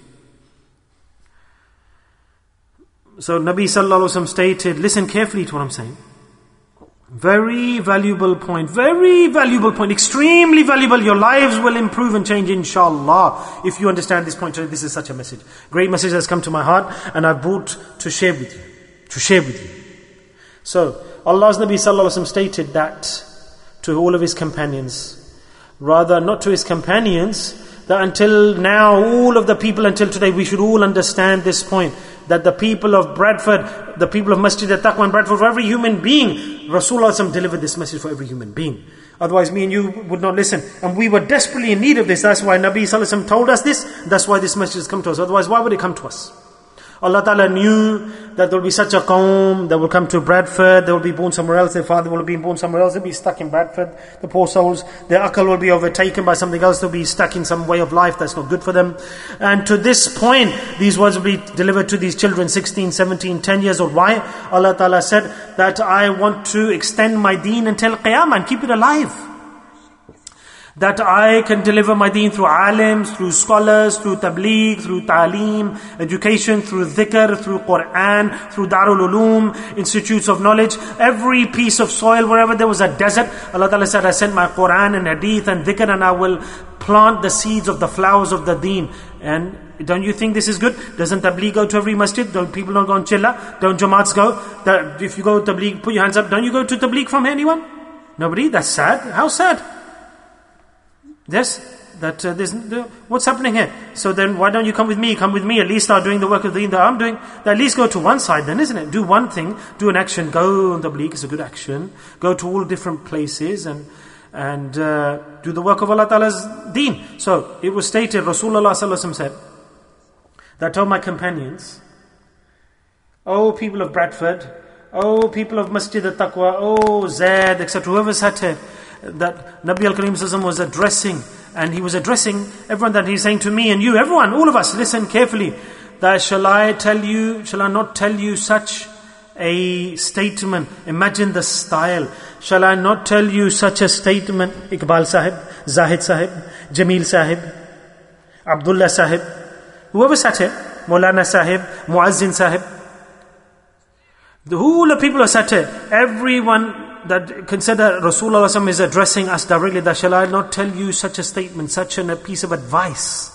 So Nabi sallallahu alaihi wasallam stated, listen carefully to what I'm saying. Very valuable point, extremely valuable. Your lives will improve and change, inshallah, if you understand this point. This is such a message. Great message has come to my heart, and I've brought to share with you. So, Allah's Nabi sallallahu alaihi wasallam stated that to all of his companions, rather not to his companions, that until now, all of the people until today, we should all understand this point, that the people of Bradford, the people of Masjid Taqwa and Bradford, for every human being, Rasulullah delivered this message for every human being. Otherwise me and you would not listen. And we were desperately in need of this. That's why Nabi sallallahu alaihi wasallam told us this. That's why this message has come to us. Otherwise, why would it come to us? Allah Ta'ala knew that there will be such a qawm that will come to Bradford, they will be born somewhere else, their father will be born somewhere else, they'll be stuck in Bradford, the poor souls, their akal will be overtaken by something else, they'll be stuck in some way of life that's not good for them. And to this point, these words will be delivered to these children, 16, 17, 10 years old. Why? Allah Ta'ala said that I want to extend my deen until Qiyamah and keep it alive. That I can deliver my deen through alims, through scholars, through tabligh, through ta'aleem, education, through dhikr, through Quran, through Darul Uloom, institutes of knowledge. Every piece of soil, wherever there was a desert, Allah Ta'ala said, I sent my Quran and hadith and dhikr, and I will plant the seeds of the flowers of the deen. And don't you think this is good? Doesn't tabligh go to every masjid? Don't people not go on chilla? Don't jamaats go? If you go to tabligh, put your hands up. Don't you go to tabligh from anyone? Nobody? That's sad. How sad? Yes, what's happening here? So then why don't you come with me? Come with me, at least start doing the work of the deen that I'm doing. At least go to one side then, isn't it? Do one thing, do an action, go on tabligh, it's a good action. Go to all different places and do the work of Allah Ta'ala's deen. So it was stated, Rasulullah Sallallahu Alaihi Wasallam said, that I told my companions, oh people of Bradford, oh people of Masjid al-Taqwa, oh Zaid, etc., whoever sat here, that Nabi al-Karim was addressing, and he was addressing everyone, that he's saying to me and you, everyone, all of us, listen carefully, that shall I not tell you such a statement? Imagine the style. Shall I not tell you such a statement? Iqbal Sahib, Zahid Sahib, Jamil Sahib, Abdullah Sahib, whoever sat here, Maulana Sahib, Muazzin Sahib, the whole of people are sat here, everyone that consider Rasulullah is addressing us directly, that shall I not tell you such a statement, such a piece of advice?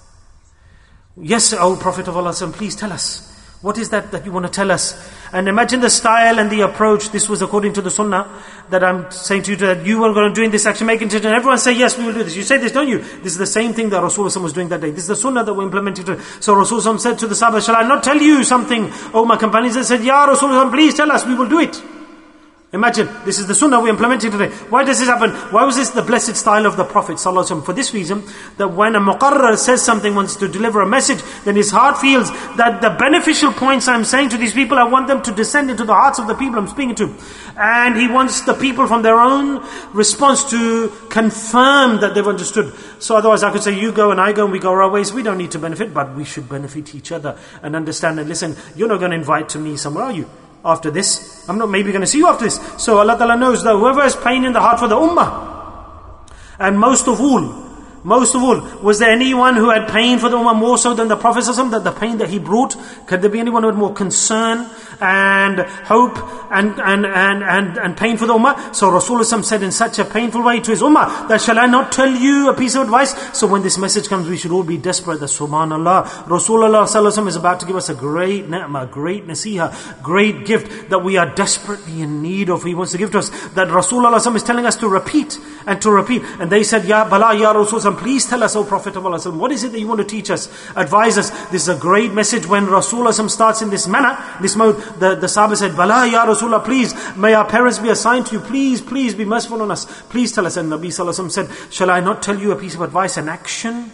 Yes, O Prophet of Allah, please tell us. What is that you want to tell us? And imagine the style and the approach. This was according to the sunnah that I'm saying to you, that you are going to do this action, make intention. And everyone say, yes, we will do this. You say this, don't you? This is the same thing that Rasulullah was doing that day. This is the sunnah that we're implementing today. So Rasulullah said to the Sahaba, shall I not tell you something? Oh, my companions, they said, Ya Rasulullah, please tell us, we will do it. Imagine, this is the sunnah we're implementing today. Why does this happen? Why was this the blessed style of the Prophet ﷺ? For this reason, that when a muqarrar says something, wants to deliver a message, then his heart feels that the beneficial points I'm saying to these people, I want them to descend into the hearts of the people I'm speaking to. And he wants the people from their own response to confirm that they've understood. So otherwise I could say, you go and I go and we go our ways. We don't need to benefit, but we should benefit each other and understand and listen. You're not going to invite to me somewhere, are you? After this, I'm not maybe going to see you after this. So Allah Ta'ala knows that whoever has pain in the heart for the ummah, and most of all, was there anyone who had pain for the ummah more so than the Prophet ﷺ, that the pain that he brought? Could there be anyone who had more concern and hope and pain for the ummah? So Rasulullah said in such a painful way to his ummah, that shall I not tell you a piece of advice? So when this message comes, we should all be desperate that subhanallah, Rasulullah ﷺ is about to give us a great ni'mah, great nasiha, great gift that we are desperately in need of. He wants to give to us. That Rasulullah ﷺ is telling us to repeat and to repeat. And they said, Ya Bala, Ya Rasulullah, please tell us, O Prophet of Allah, what is it that you want to teach us? Advise us. This is a great message. When Rasulullah starts in this manner, this mode, the Sahaba said, Bala, Ya Rasulullah, please, may our parents be assigned to you. Please be merciful on us. Please tell us. And Nabi Sallallahu Alaihi Wasallam said, shall I not tell you a piece of advice, an action,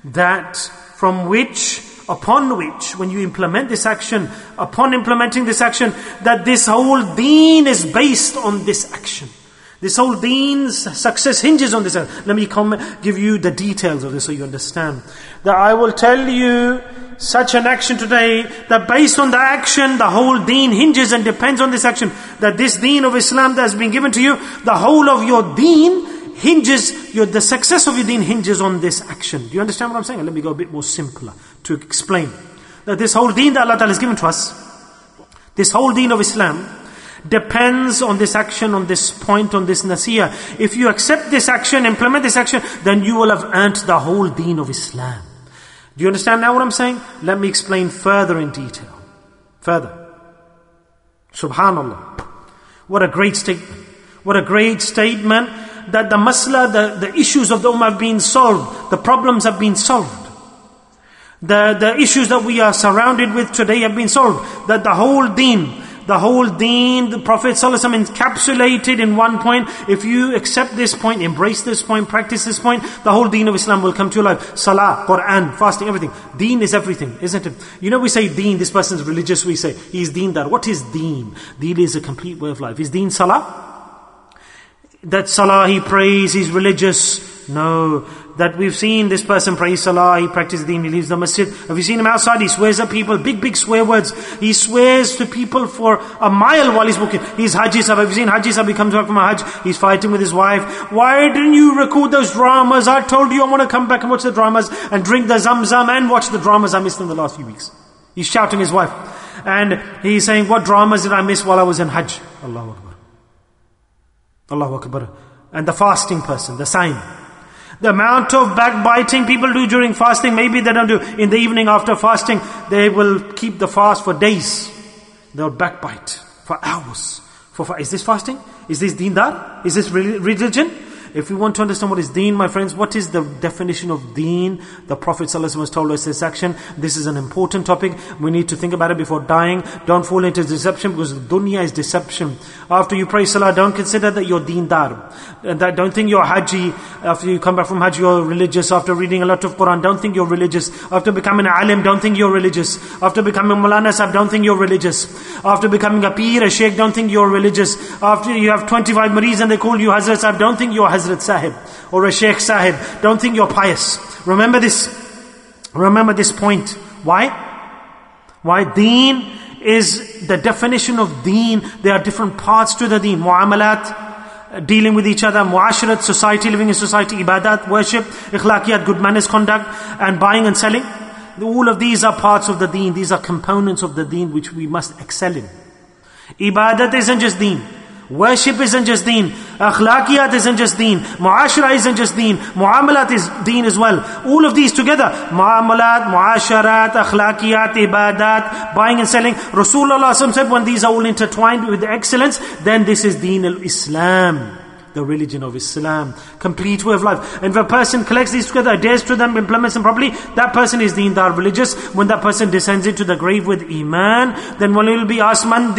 upon which, when you implement this action, upon implementing this action, that this whole deen is based on this action. This whole deen's success hinges on this. Let me give you the details of this so you understand. That I will tell you such an action today, that based on the action, the whole deen hinges and depends on this action. That this deen of Islam that has been given to you, the whole of your deen hinges, the success of your deen hinges on this action. Do you understand what I'm saying? Let me go a bit more simpler to explain. That this whole deen that Allah Ta'ala has given to us, this whole deen of Islam, depends on this action, on this point, on this nasiyah. If you accept this action, implement this action, then you will have earned the whole deen of Islam. Do you understand now what I'm saying? Let me explain further in detail. Further. Subhanallah. What a great statement. What a great statement that the masla, the issues of the ummah have been solved. The problems have been solved. The issues that we are surrounded with today have been solved. That the whole deen, the Prophet ﷺ encapsulated in one point. If you accept this point, embrace this point, practice this point, the whole deen of Islam will come to your life. Salah, Quran, fasting, everything. Deen is everything, isn't it? You know, we say deen, this person is religious, we say he's deendar. What is deen? Deen is a complete way of life. Is deen salah? That salah, he prays, he's religious. No. that we've seen this person pray salah, he practices deen, he leaves the masjid. Have you seen him outside? He swears at people, big swear words. He swears to people for a mile while he's walking. He's Haji Sahib. Have you seen Haji Sahib? He comes back from a Hajj, he's fighting with his wife. Why didn't you record those dramas? I told you I want to come back and watch the dramas and drink the Zamzam and watch the dramas I missed in the last few weeks. He's shouting at his wife. And he's saying, what dramas did I miss while I was in Hajj? Allahu Akbar. Allahu Akbar. And the fasting person, the sign. The amount of backbiting people do during fasting, maybe they don't do. In the evening after fasting, they will keep the fast for days. They'll backbite for hours. Is this fasting? Is this deendar? Is this religion? If we want to understand what is deen, my friends, what is the definition of deen? The Prophet ﷺ has told us this section. This is an important topic. We need to think about it before dying. Don't fall into deception, because dunya is deception. After you pray salah, don't consider that you're deendar. Don't think you're haji. After you come back from hajj, you're religious. After reading a lot of Quran, don't think you're religious. After becoming an alim, don't think you're religious. After becoming Maulana Sahib, don't think you're religious. After becoming a peer, a sheikh, don't think you're religious. After you have 25 marids and they call you Hazrat Sahib, don't think you're Hazrat Sahib or a Sheikh Sahib. Don't think you're pious. Remember this. Remember this point. Why? Why? Deen is the definition of deen. There are different parts to the deen. Muamalat, dealing with each other. Muasharat, society, living in society. Ibadat, worship. Ikhlaqiyat, good manners, conduct. And buying and selling. All of these are parts of the deen. These are components of the deen which we must excel in. Ibadat isn't just deen. Worship isn't just deen. Akhlaqiyat isn't just deen. Muashara isn't just deen. Muamalat is deen as well. All of these together. Muamalat, muasharat, akhlaqiyat, ibadat, buying and selling. Rasulullah said when these are all intertwined with excellence, then this is deen al-Islam. The religion of Islam. Complete way of life. And if a person collects these together, adheres to them, implements them properly, that person is deendar, religious. When that person descends into the grave with iman, then one will be asked, Man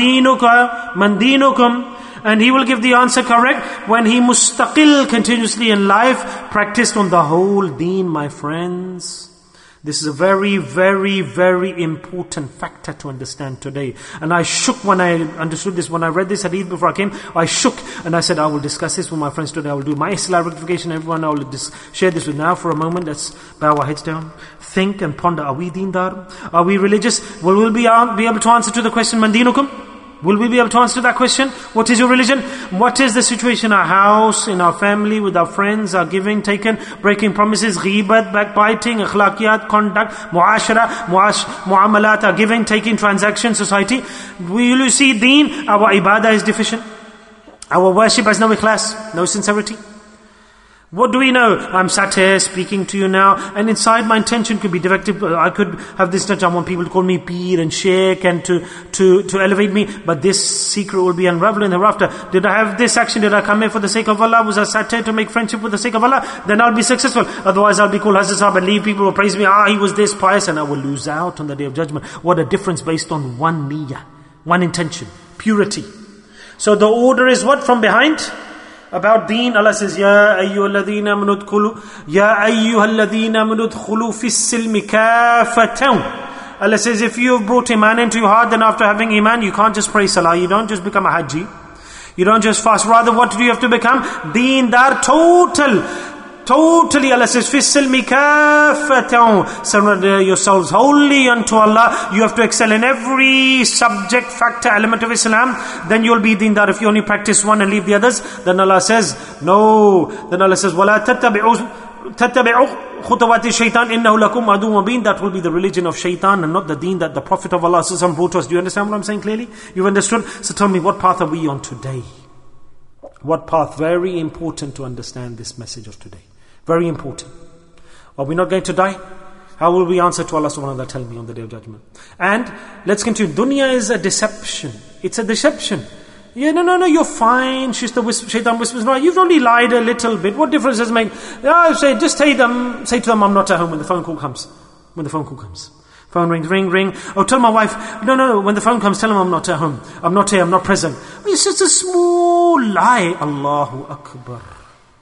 dinukum? And he will give the answer correct when he mustaqil, continuously in life, practiced on the whole deen, my friends. This is a very, very, very important factor to understand today. And I shook when I understood this. When I read this hadith before I came, I shook and I said, I will discuss this with my friends today. I will do my Islah rectification. Everyone, I will share this with now for a moment. Let's bow our heads down. Think and ponder. Are we deendar? Are we religious? Will we be able to answer to the question, Man dinukum? Will we be able to answer that question? What is your religion? What is the situation in our house, in our family, with our friends, our giving, taken, breaking promises, ghibat, backbiting, akhlaqiyat, conduct, muashara, muamalat, our giving, taking, transaction, society? Will you see deen? Our ibadah is deficient. Our worship has no ikhlas, no sincerity. What do we know? I'm sat here speaking to you now, and inside my intention could be defective. I could have this touch. I want people to call me peer and sheikh and to elevate me, but this secret will be unraveled in the hereafter. Did I have this action? Did I come here for the sake of Allah? Was I sat here to make friendship for the sake of Allah? Then I'll be successful. Otherwise I'll be called Hazrat Sahib and leave. People will praise me. He was this pious, and I will lose out on the Day of Judgment. What a difference based on one niyyah, one intention, purity. So the order is what from behind? About deen, Allah says, Ya ayyuhalladhina amanu dkhulu, Ya ayyuhalladhina amanu dkhulu fis-silmi kafatan. Allah says, if you have brought iman into your heart, then after having iman, you can't just pray salah, you don't just become a haji, you don't just fast. Rather, what do you have to become? Deendar, totally, Allah says, fis-silmi kafatan. Surrender yourselves wholly unto Allah. You have to excel in every subject, factor, element of Islam. Then you'll be deendar. If you only practice one and leave the others, then Allah says, no. Then Allah says, وَلَا تَتَّبِعُوا خُطَوَاتِ الشَّيْطَانِ إِنَّهُ لَكُمْ عَدُوٌّ مُبِينٌ. That will be the religion of shaitan and not the deen that the Prophet of Allah brought us. Do you understand what I'm saying clearly? You've understood? So tell me, what path are we on today? What path? Very important to understand this message of today. Very important. Are we not going to die? How will we answer to Allah subhanahu wa ta'ala? Tell me on the Day of Judgment. And let's continue. Dunya is a deception. It's a deception. Yeah, no, you're fine. Shaitan whispers, no, you've only lied a little bit. What difference does it make? Just say to them, I'm not at home when the phone call comes. Phone rings, ring. Oh, tell my wife, no, when the phone comes, tell them I'm not at home. I'm not here, I'm not present. It's just a small lie. Allahu Akbar.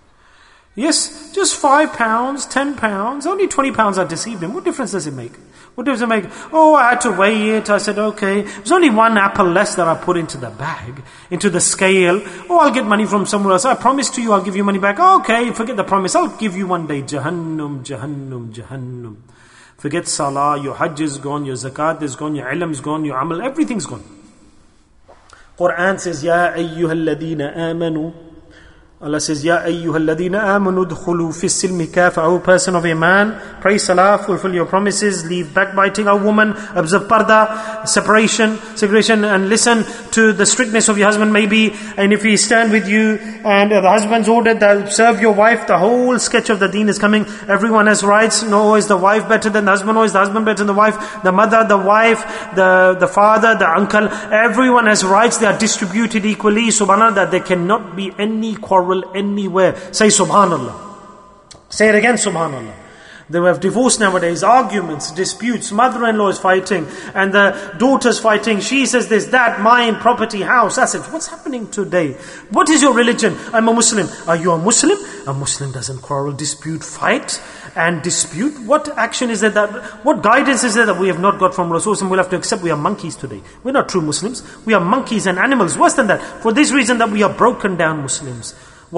Yes, just £5, £10, only £20 I deceived him. What difference does it make? What difference does it make? Oh, I had to weigh it. I said, okay. There's only one apple less that I put into the bag, into the scale. Oh, I'll get money from somewhere else. I promise to you I'll give you money back. Okay, forget the promise. I'll give you one day. Jahannam, Jahannam, Jahannam. Forget salah, your hajj is gone, your zakat is gone, your ilm is gone, your amal, everything's gone. Quran says, Ya ayyuhalladina amanu. Allah says, Ya ayyuhalladina amanu udkhulu fi silmi kafa. O person of Iman, pray salah, fulfill your promises, leave backbiting. O woman, observe parda, segregation, and listen to the strictness of your husband maybe. And if he stand with you, and the husband's ordered that serve your wife, the whole sketch of the deen is coming. Everyone has rights. No, is the wife better than the husband? No, is the husband better than the wife? The mother, the wife, the father, the uncle. Everyone has rights. They are distributed equally. Subhanallah, that there cannot be any quarrel anywhere. Say Subhanallah. Say it again, Subhanallah. They have divorce nowadays, arguments, disputes, mother-in-law is fighting, and the daughter's fighting. She says this, that, mine, property, house, assets. What's happening today? What is your religion? I'm a Muslim. Are you a Muslim? A Muslim doesn't quarrel, dispute, fight, and dispute. What action is that? What guidance is there that we have not got from Rasulullah? We'll have to accept we are monkeys today. We're not true Muslims. We are monkeys and animals. Worse than that. For this reason that we are broken down Muslims.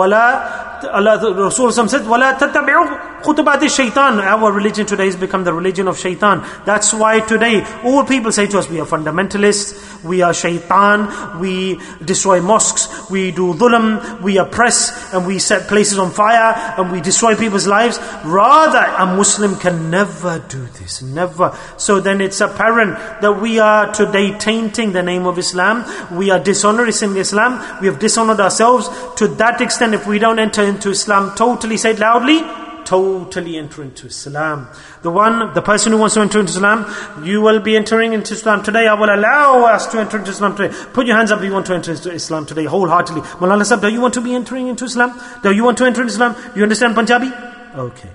Rasulullah said, وَلَا تَتَّبِعُوا خُطُبَاتِ الشَّيْطَانِ. Our religion today has become the religion of shaitan. That's why today all people say to us, we are fundamentalists, we are shaitan, we destroy mosques, we do dhulm, we oppress, and we set places on fire, and we destroy people's lives. Rather, a Muslim can never do this, never. So then it's apparent that we are today tainting the name of Islam, we are dishonoring Islam, we have dishonored ourselves to that extent. If we don't enter into Islam totally, say it loudly, totally enter into Islam. The person who wants to enter into Islam, you will be entering into Islam today. I will allow us to enter into Islam today. Put your hands up if you want to enter into Islam today, wholeheartedly. Malala Sahib, do you want to be entering into Islam? Do you want to enter into Islam? Do you understand Punjabi? Okay.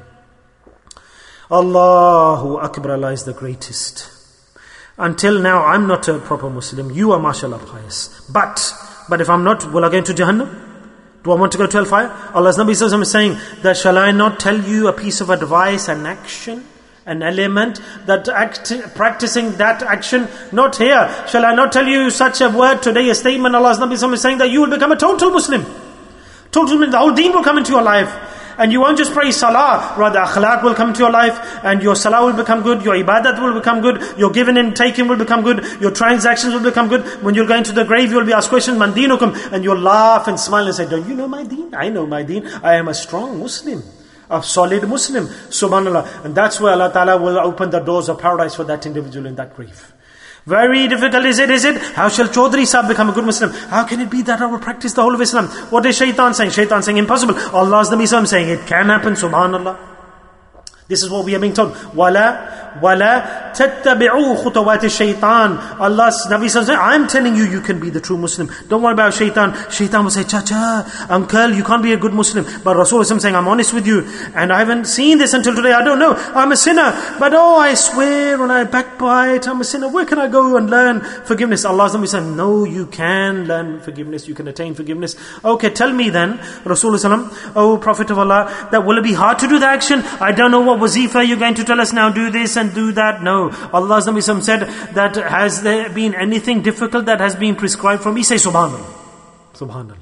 Allahu Akbar, Allah is the greatest. Until now, I'm not a proper Muslim. You are, mashallah, pious. But if I'm not, will I go into Jahannam? Do I want to go to hellfire? Allah's Nabi Sallallahu Alaihi Wasallam is saying that, shall I not tell you a piece of advice, an action, an element, that practicing that action, not here. Shall I not tell you such a word today, a statement? Allah's Nabi Sallallahu Alaihi Wasallam is saying that you will become a total Muslim. Total Muslim, the whole deen will come into your life. And you won't just pray salah, rather akhlaq will come to your life, and your salah will become good, your ibadat will become good, your giving and taking will become good, your transactions will become good. When you're going to the grave, you will be asked questions, man dinukum, and you'll laugh and smile and say, don't you know my deen? I know my deen. I am a strong Muslim, a solid Muslim. Subhanallah. And that's where Allah Ta'ala will open the doors of paradise for that individual in that grave. Very difficult, is it? How shall Chaudhry Sahib become a good Muslim? How can it be that I will practice the whole of Islam? What is Shaitan saying? Shaitan saying impossible. Allah's Nabi Sallallahu saying it can happen, subhanallah. This is what we are being told. وَلَا تَتَّبِعُوا خُطَوَاتِ الشَّيْطَانِ. Allah's Nabi Sallallahu I'm telling you, you can be the true Muslim. Don't worry about Shaitan. Shaitan will say, Chacha, uncle, you can't be a good Muslim. But Rasulullah saying, I'm honest with you, and I haven't seen this until today. I don't know. I'm a sinner. But I swear and I backbite. I'm a sinner. Where can I go and learn forgiveness? Allah's Nabi saying, no, you can learn forgiveness. You can attain forgiveness. Okay, tell me then, Rasulullah, oh Prophet of Allah, that will it be hard to do the action? I don't know what wazifa you're going to tell us now, do this and do that. No. Allah's Nabi said that, has there been anything difficult that has been prescribed for me? Say Subhanallah. Subhanallah.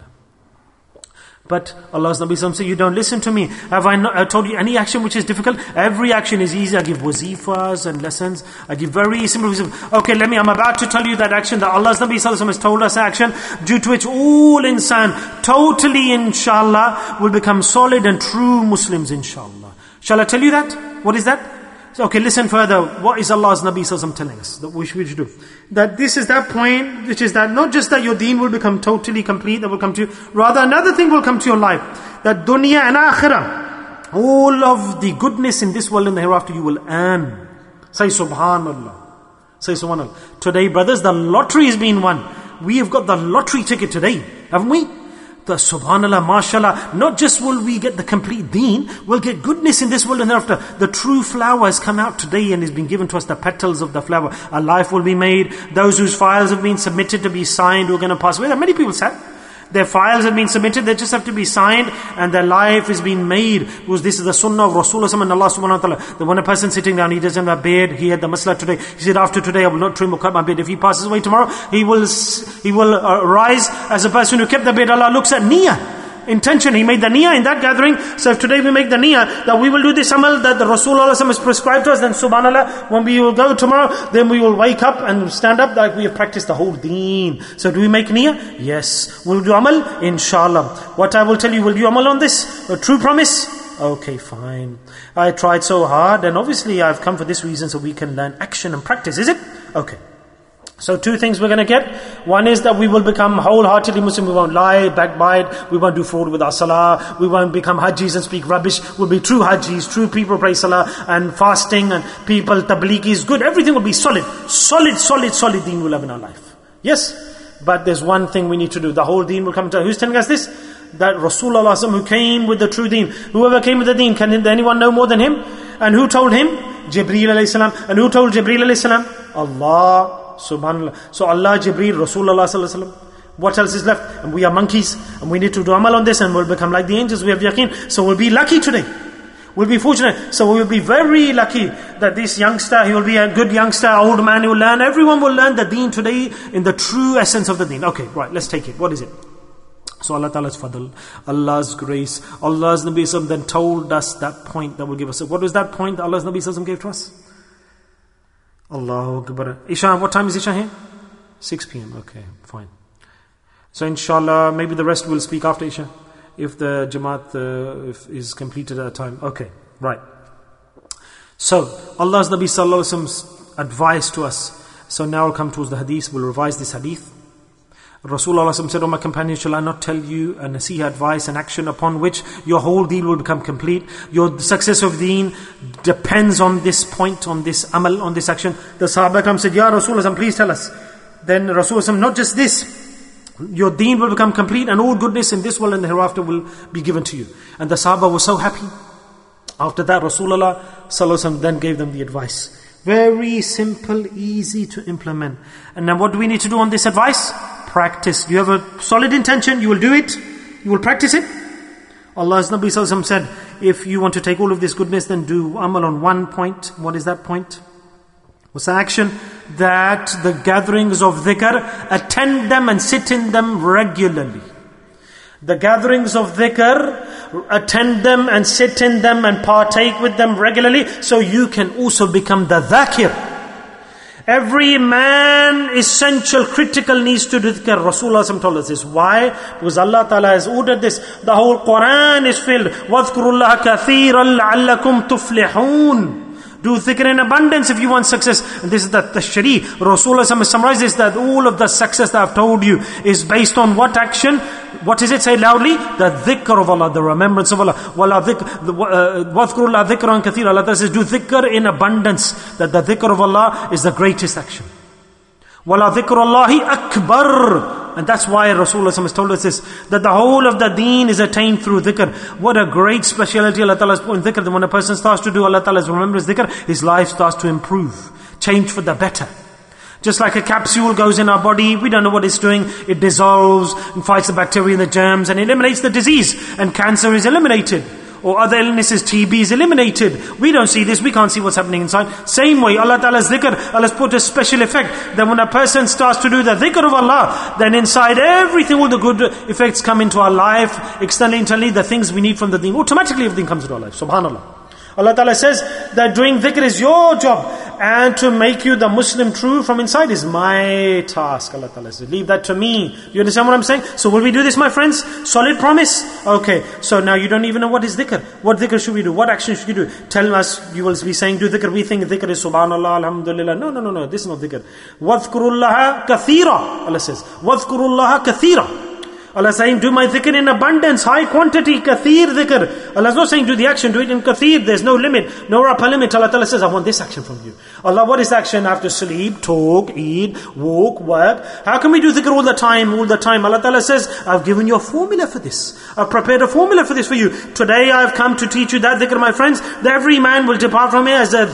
But Allah's Nabi said, you don't listen to me. Have I told you any action which is difficult? Every action is easy. I give wazifas and lessons. I give very simple wazifas. Okay, I'm about to tell you that action that Allah's Nabi has told us action, due to which all insan totally, inshallah, will become solid and true Muslims, inshallah. Shall I tell you that? What is that? Okay, listen further. What is Allah's Nabi Sallallahu telling us that we should do? That this is that point, which is that not just that your deen will become totally complete, that will come to you. Rather, another thing will come to your life. That dunya and akhirah, all of the goodness in this world and the hereafter you will earn. Say Subhanallah. Say Subhanallah. Today, brothers, the lottery is being won. We have got the lottery ticket today, haven't we? The subhanallah, mashallah, not just will we get the complete deen, we'll get goodness in this world and thereafter. The true flower has come out today and has been given to us, the petals of the flower. A life will be made. Those whose files have been submitted to be signed, who are going to pass away. There are many people sad. Their files have been submitted, they just have to be signed, and their life is being made. Because this is the sunnah of Rasulullah and Allah subhanahu wa ta'ala. That when a person sitting down, he doesn't have a beard, he had the masla today. He said, after today I will not trim or cut my beard. If he passes away tomorrow, he will rise as a person who kept the beard. Allah looks at niyyah. Intention, he made the niyyah in that gathering. So if today we make the niyyah that we will do this amal that the Rasulullah has prescribed to us, then subhanallah, when we will go tomorrow, then we will wake up and stand up like we have practiced the whole deen. So do we make niyyah? Yes. Will we do amal? Inshallah. What I will tell you, will you amal on this? A true promise? Okay, fine. I tried so hard, and obviously I've come for this reason so we can learn action and practice, is it? Okay. So two things we're going to get. One is that we will become wholeheartedly Muslim. We won't lie, backbite. We won't do fraud with our salah. We won't become hajis and speak rubbish. We'll be true hajis, true people pray salah and fasting and people tabligh is good. Everything will be solid. Solid deen we'll have in our life. Yes? But there's one thing we need to do. The whole deen will come to... Who's telling us this? That Rasulullah who came with the true deen. Whoever came with the deen, can anyone know more than him? And who told him? Jibreel alayhi salam. And who told Jibreel alayhi salam? Allah. Subhanallah. So Allah, Jibreel, Rasulullah sallallahu alaihi wasallam. What else is left? And we are monkeys, and we need to do amal on this, and we'll become like the angels. We have yaqeen. So we'll be lucky today. We'll be fortunate. So we'll be very lucky that this youngster, he will be a good youngster, old man, he will learn. Everyone will learn the deen today in the true essence of the deen. Okay, right, let's take it. What is it? So Allah Ta'ala's fadl, Allah's grace, Allah's Nabi Sallallahu then told us that point that will give us. What was that point that Allah's Nabi Sallallahu gave to us? Allahu Akbar. Isha, what time is Isha here? 6 p.m. Okay, fine. So inshallah, maybe the rest will speak after Isha. If the Jamaat is completed at a time. Okay, right. So, Allah's Nabi Sallallahu Alaihi Wasallam's advice to us. So now I'll come towards the hadith. We'll revise this hadith. Rasulullah said, "O my companions, shall I not tell you a nasiha, advice and action upon which your whole deen will become complete? Your success of deen depends on this point, on this amal, on this action." The Sahaba said, "Ya Rasulullah, please tell us." Then Rasulullah said, "Not just this, your deen will become complete and all goodness in this world and the hereafter will be given to you." And the Sahaba were so happy. After that, Rasulullah Sallallahu then gave them the advice. Very simple, easy to implement. And now what do we need to do on this advice? Practice. You have a solid intention, you will do it, you will practice it. Allah's Nabi Sallallahu Alaihi Wasallam said, if you want to take all of this goodness, then do amal on one point. What is that point? What's the action? That the gatherings of dhikr, attend them and sit in them regularly. The gatherings of dhikr, attend them and sit in them and partake with them regularly, so you can also become the dhakir. Every man, essential, critical needs to do dhikr. Rasulullah told us this. Why? Because Allah Ta'ala has ordered this. The whole Quran is filled. وَاذْكُرُوا اللَّهَ كَثِيرًا لَعَلَّكُمْ تُفْلِحُونَ. Do dhikr in abundance if you want success. And this is the tashri'. Rasulullah summarizes that all of the success that I've told you is based on what action? What is it? Say loudly. The dhikr of Allah, the remembrance of Allah. وَاذْكُرُوا اللَّهَ ذِكْرًا كَثِيرًا. Allah says, do dhikr in abundance. That the dhikr of Allah is the greatest action. وَلَا ذِكْرُ اللَّهِ أَكْبَرُ. And that's why Rasulullah has told us this, that the whole of the deen is attained through dhikr. What a great speciality Allah Ta'ala has put in dhikr. That when a person starts to do Allah Ta'ala's remembrance dhikr, his life starts to improve, change for the better. Just like a capsule goes in our body, we don't know what it's doing. It dissolves and fights the bacteria and the germs and eliminates the disease. And cancer is eliminated. Or other illnesses, TB is eliminated. We don't see this, we can't see what's happening inside. Same way, Allah Ta'ala's dhikr, Allah has put a special effect that when a person starts to do the dhikr of Allah, then inside everything, all the good effects come into our life, externally, internally, the things we need from the deen. Automatically everything comes into our life. Subhanallah. Allah Ta'ala says that doing dhikr is your job, and to make you the Muslim true from inside is my task. Allah Ta'ala says, leave that to me. Do you understand what I'm saying? So will we do this, my friends? Solid promise? Okay, so now you don't even know what is dhikr. What dhikr should we do? What action should you do? Tell us, you will be saying do dhikr. We think dhikr is subhanallah, alhamdulillah. No, this is not dhikr. وَاذْكُرُوا اللَّهَ كَثِيرًا. Allah says, وَاذْكُرُوا اللَّهَ كَثِيرًا. Allah is saying, do my dhikr in abundance, high quantity, kathir dhikr. Allah is not saying do the action, do it in kathir. There's no limit, no upper limit. Allah Ta'ala says, I want this action from you. Allah, what is action? I have to sleep, talk, eat, walk, work. How can we do dhikr all the time? Allah Ta'ala says, I've given you a formula for this. I've prepared a formula for this for you. Today I've come to teach you that dhikr, my friends. That every man will depart from here as a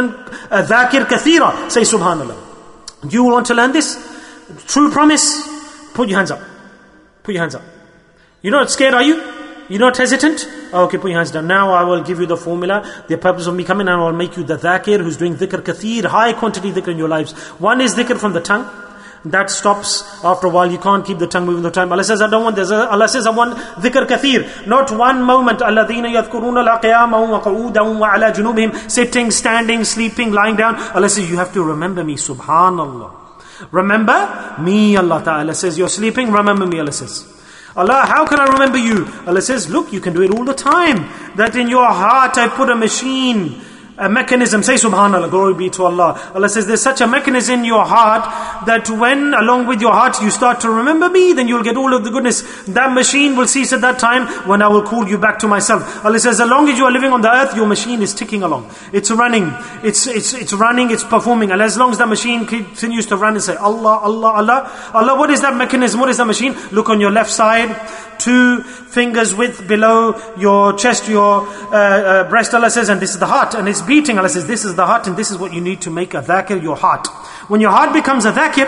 dhakir kathira. Say subhanallah. Do you want to learn this? True promise? Put your hands up. Put your hands up. You're not scared, are you? You're not hesitant? Okay, put your hands down. Now I will give you the formula, the purpose of me coming, and I will make you the dhakir who's doing dhikr katheer, high quantity dhikr in your lives. One is dhikr from the tongue. That stops after a while. You can't keep the tongue moving the time. Allah says, I don't want this. Allah says, I want dhikr katheer. Not one moment. Alladhina yadhkuruna la qiyaman wa qu'udan wa ala junubihim. Sitting, standing, sleeping, lying down. Allah says, you have to remember me. Subhanallah. Remember me, Allah Ta'ala says. You're sleeping, remember me, Allah says. Allah, how can I remember you? Allah says, look, you can do it all the time. That in your heart I put a machine, a mechanism. Say subhanallah, glory be to Allah. Allah says there's such a mechanism in your heart that when along with your heart you start to remember me, then you'll get all of the goodness. That machine will cease at that time when I will call you back to myself. Allah says as long as you are living on the earth, your machine is ticking along. It's running. It's running, it's performing. And as long as that machine continues to run and say Allah, Allah, Allah. Allah, what is that mechanism? What is that machine? Look on your left side. 2 fingers width below your chest, your breast, Allah says, and this is the heart, and it's beating. Allah says, this is the heart, and this is what you need to make a dhakir, your heart. When your heart becomes a dhakir,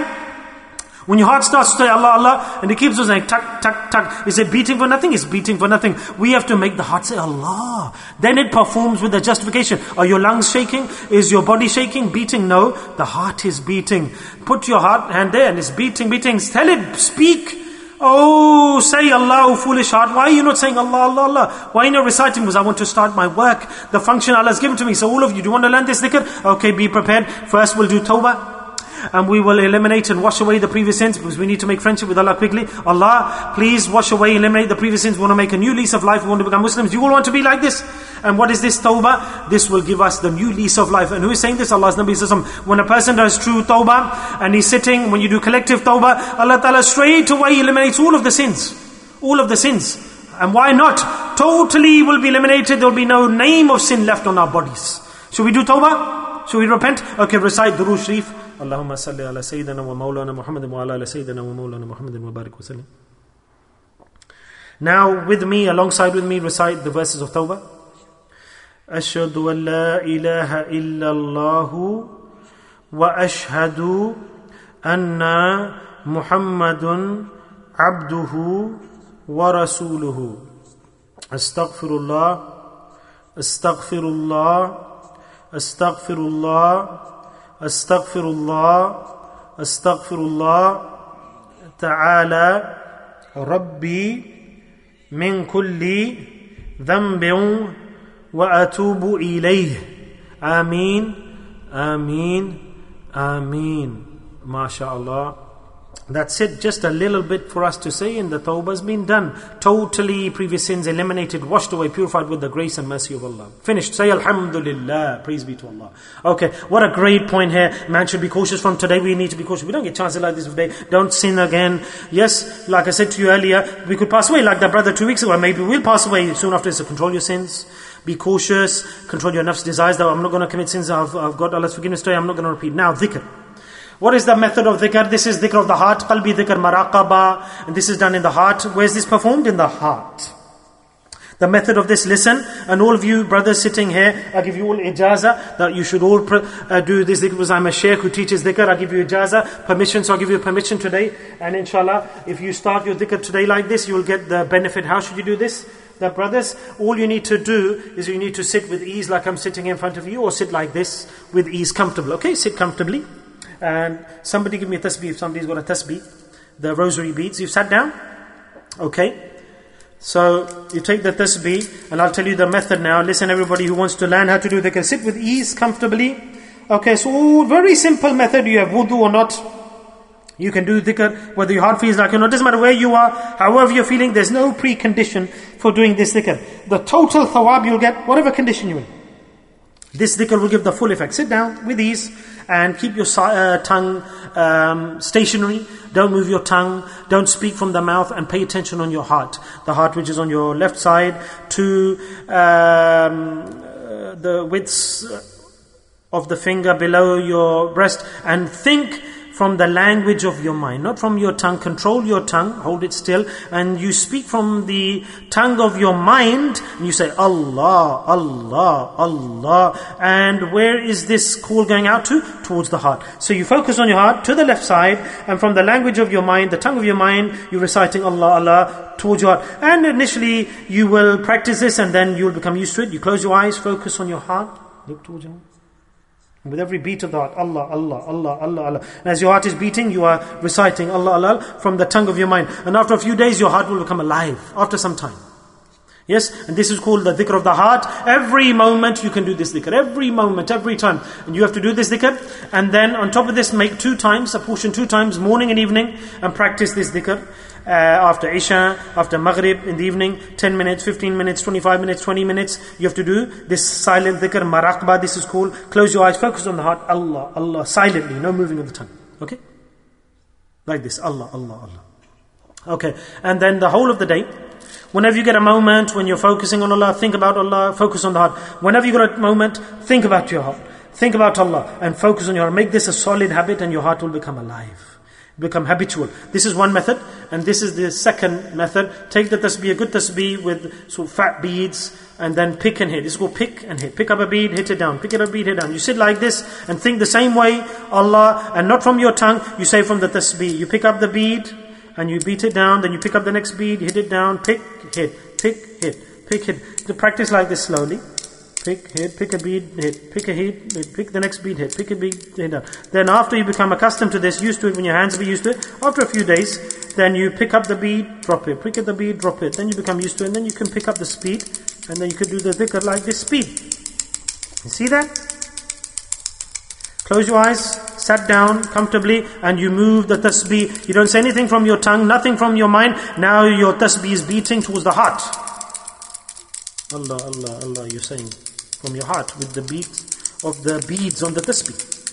when your heart starts to say Allah, Allah, and it keeps on saying tak, tak, tak, is it beating for nothing? It's beating for nothing. We have to make the heart say Allah. Then it performs with the justification. Are your lungs shaking? Is your body shaking? Beating? No, the heart is beating. Put your hand there, and it's beating, beating. Tell it, speak. Oh, say Allah, oh foolish heart. Why are you not saying Allah, Allah, Allah? Why are you not reciting? Because I want to start my work. The function Allah has given to me. So all of you, do you want to learn this dhikr? Okay, be prepared. First we'll do tawbah. And we will eliminate and wash away the previous sins, because we need to make friendship with Allah quickly. Allah, please wash away, eliminate the previous sins. We want to make a new lease of life. We want to become Muslims. You all want to be like this? And what is this tawbah? This will give us the new lease of life. And who is saying this? Allah's Nabi Sallallahu Alaihi Wasallam. When a person does true tawbah and he's sitting, when you do collective tawbah, Allah Ta'ala straight away eliminates all of the sins. All of the sins. And why not? Totally will be eliminated. There will be no name of sin left on our bodies. Should we do tawbah? Should we repent? Okay, recite Durood Sharif. Allahumma salli ala Sayyidina wa Mawlana Muhammadin wa ala Sayyidina wa Mawlana Muhammadin wa barik wa sallim. Now with me, alongside with me, recite the verses of Tawbah. Ashhadu an la ilaha illallah wa ashhadu anna Muhammadun abduhu wa rasuluhu. Astaghfirullah, astaghfirullah, astaghfirullah. Astaghfirullah, Astaghfirullah, Ta'ala, Rabbi, min kulli dhanbin wa atubu ilayh. Ameen, Ameen, Ameen. MashaAllah. That's it, just a little bit for us to say, and the tawbah has been done. Totally previous sins eliminated, washed away, purified with the grace and mercy of Allah. Finished. Say Alhamdulillah. Praise be to Allah. Okay, what a great point here. Man should be cautious from today. We need to be cautious. We don't get chances like this today. Don't sin again. Yes, like I said to you earlier, we could pass away like that brother 2 weeks ago. Maybe we'll pass away soon after this. So control your sins. Be cautious. Control your nafs desires. That I'm not going to commit sins. I've got Allah's forgiveness today. I'm not going to repeat. Now, dhikr. What is the method of dhikr? This is dhikr of the heart. Qalbi dhikr maraqaba. And this is done in the heart. Where is this performed? In the heart. The method of this, listen. And all of you brothers sitting here, I give you all ijazah that you should all do this dhikr, because I'm a shaykh who teaches dhikr. I give you ijazah, permission. So I'll give you permission today. And inshallah, if you start your dhikr today like this, you will get the benefit. How should you do this? That brothers, all you need to do is you need to sit with ease like I'm sitting in front of you, or sit like this with ease, comfortable. Okay, sit comfortably. And somebody give me a tasbih if somebody's got a tasbih, the rosary beads. You've sat down? Okay. So you take the tasbih, and I'll tell you the method now. Listen, everybody who wants to learn how to do dhikr, sit with ease, comfortably. Okay, so very simple method. You have wudu or not, you can do dhikr, whether your heart feels like it or not. It doesn't matter where you are, however you're feeling, there's no precondition for doing this dhikr. The total thawab you'll get, whatever condition you're in. This dhikr will give the full effect. Sit down with ease and keep your tongue stationary. Don't move your tongue. Don't speak from the mouth, and pay attention on your heart. The heart which is on your left side to the widths of the finger below your breast, and think from the language of your mind, not from your tongue. Control your tongue, hold it still, and you speak from the tongue of your mind, and you say Allah, Allah, Allah. And where is this call going out to? Towards the heart. So you focus on your heart to the left side, and from the language of your mind, the tongue of your mind, you're reciting Allah, Allah towards your heart. And initially you will practice this, and then you will become used to it. You close your eyes, focus on your heart, look towards your heart. With every beat of the heart, Allah, Allah, Allah, Allah, Allah. And as your heart is beating, you are reciting Allah, Allah from the tongue of your mind. And after a few days, your heart will become alive, after some time. Yes, and this is called the dhikr of the heart. Every moment you can do this dhikr. Every moment, every time. And you have to do this dhikr. And then on top of this, make 2 times, a portion 2 times, morning and evening, and practice this dhikr. After Isha, after Maghrib in the evening, 10 minutes, 15 minutes, 25 minutes, 20 minutes. You have to do this silent dhikr, maraqba, this is called. Close your eyes, focus on the heart, Allah, Allah, silently, no moving of the tongue. Okay? Like this, Allah, Allah, Allah. Okay, and then the whole of the day, whenever you get a moment, when you're focusing on Allah, think about Allah, focus on the heart. Whenever you get a moment, think about your heart. Think about Allah and focus on your heart. Make this a solid habit and your heart will become alive. Become habitual. This is one method, and this is the second method. Take the tasbih, a good tasbih with fat beads, and then pick and hit. This is called pick and hit. Pick up a bead, hit it down. Pick it up a bead, hit it down. You sit like this and think the same way, Allah, and not from your tongue, you say from the tasbih. You pick up the bead, and you beat it down, then you pick up the next bead, hit it down, pick, hit, pick, hit, pick, hit. To practice like this slowly. Pick, hit, pick a bead, hit, pick a hit, pick the next bead, hit, pick a bead, hit down. Then after you become accustomed to this, used to it, when your hands be used to it, after a few days, then you pick up the bead, drop it, pick up the bead, drop it. Then you become used to it, and then you can pick up the speed, and then you can do the dhikr like this speed. You see that? Close your eyes, sat down comfortably, and you move the tasbih. You don't say anything from your tongue, nothing from your mind. Now your tasbih is beating towards the heart. Allah, Allah, Allah, you're saying from your heart with the beat of the beads on the tasbih.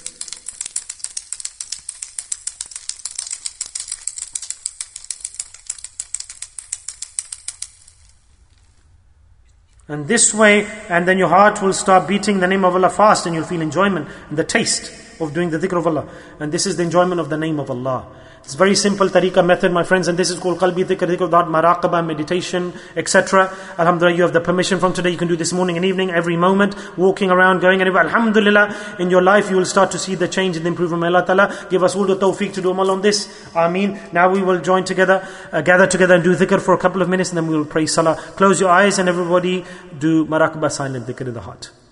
And this way, and then your heart will start beating the name of Allah fast, and you'll feel enjoyment and the taste of doing the dhikr of Allah. And this is the enjoyment of the name of Allah. It's very simple tariqah method, my friends, and this is called qalbi dhikr, dhikr of the heart, maraqabah, meditation, etc. Alhamdulillah, you have the permission from today. You can do this morning and evening, every moment, walking around, going anywhere. Alhamdulillah, in your life you will start to see the change and the improvement. May Allah Ta'ala give us all the tawfiq to do amal on this. Ameen. Now we will join together, gather together and do dhikr for a couple of minutes, and then we will pray salah. Close your eyes and everybody do maraqabah, silent dhikr in the heart.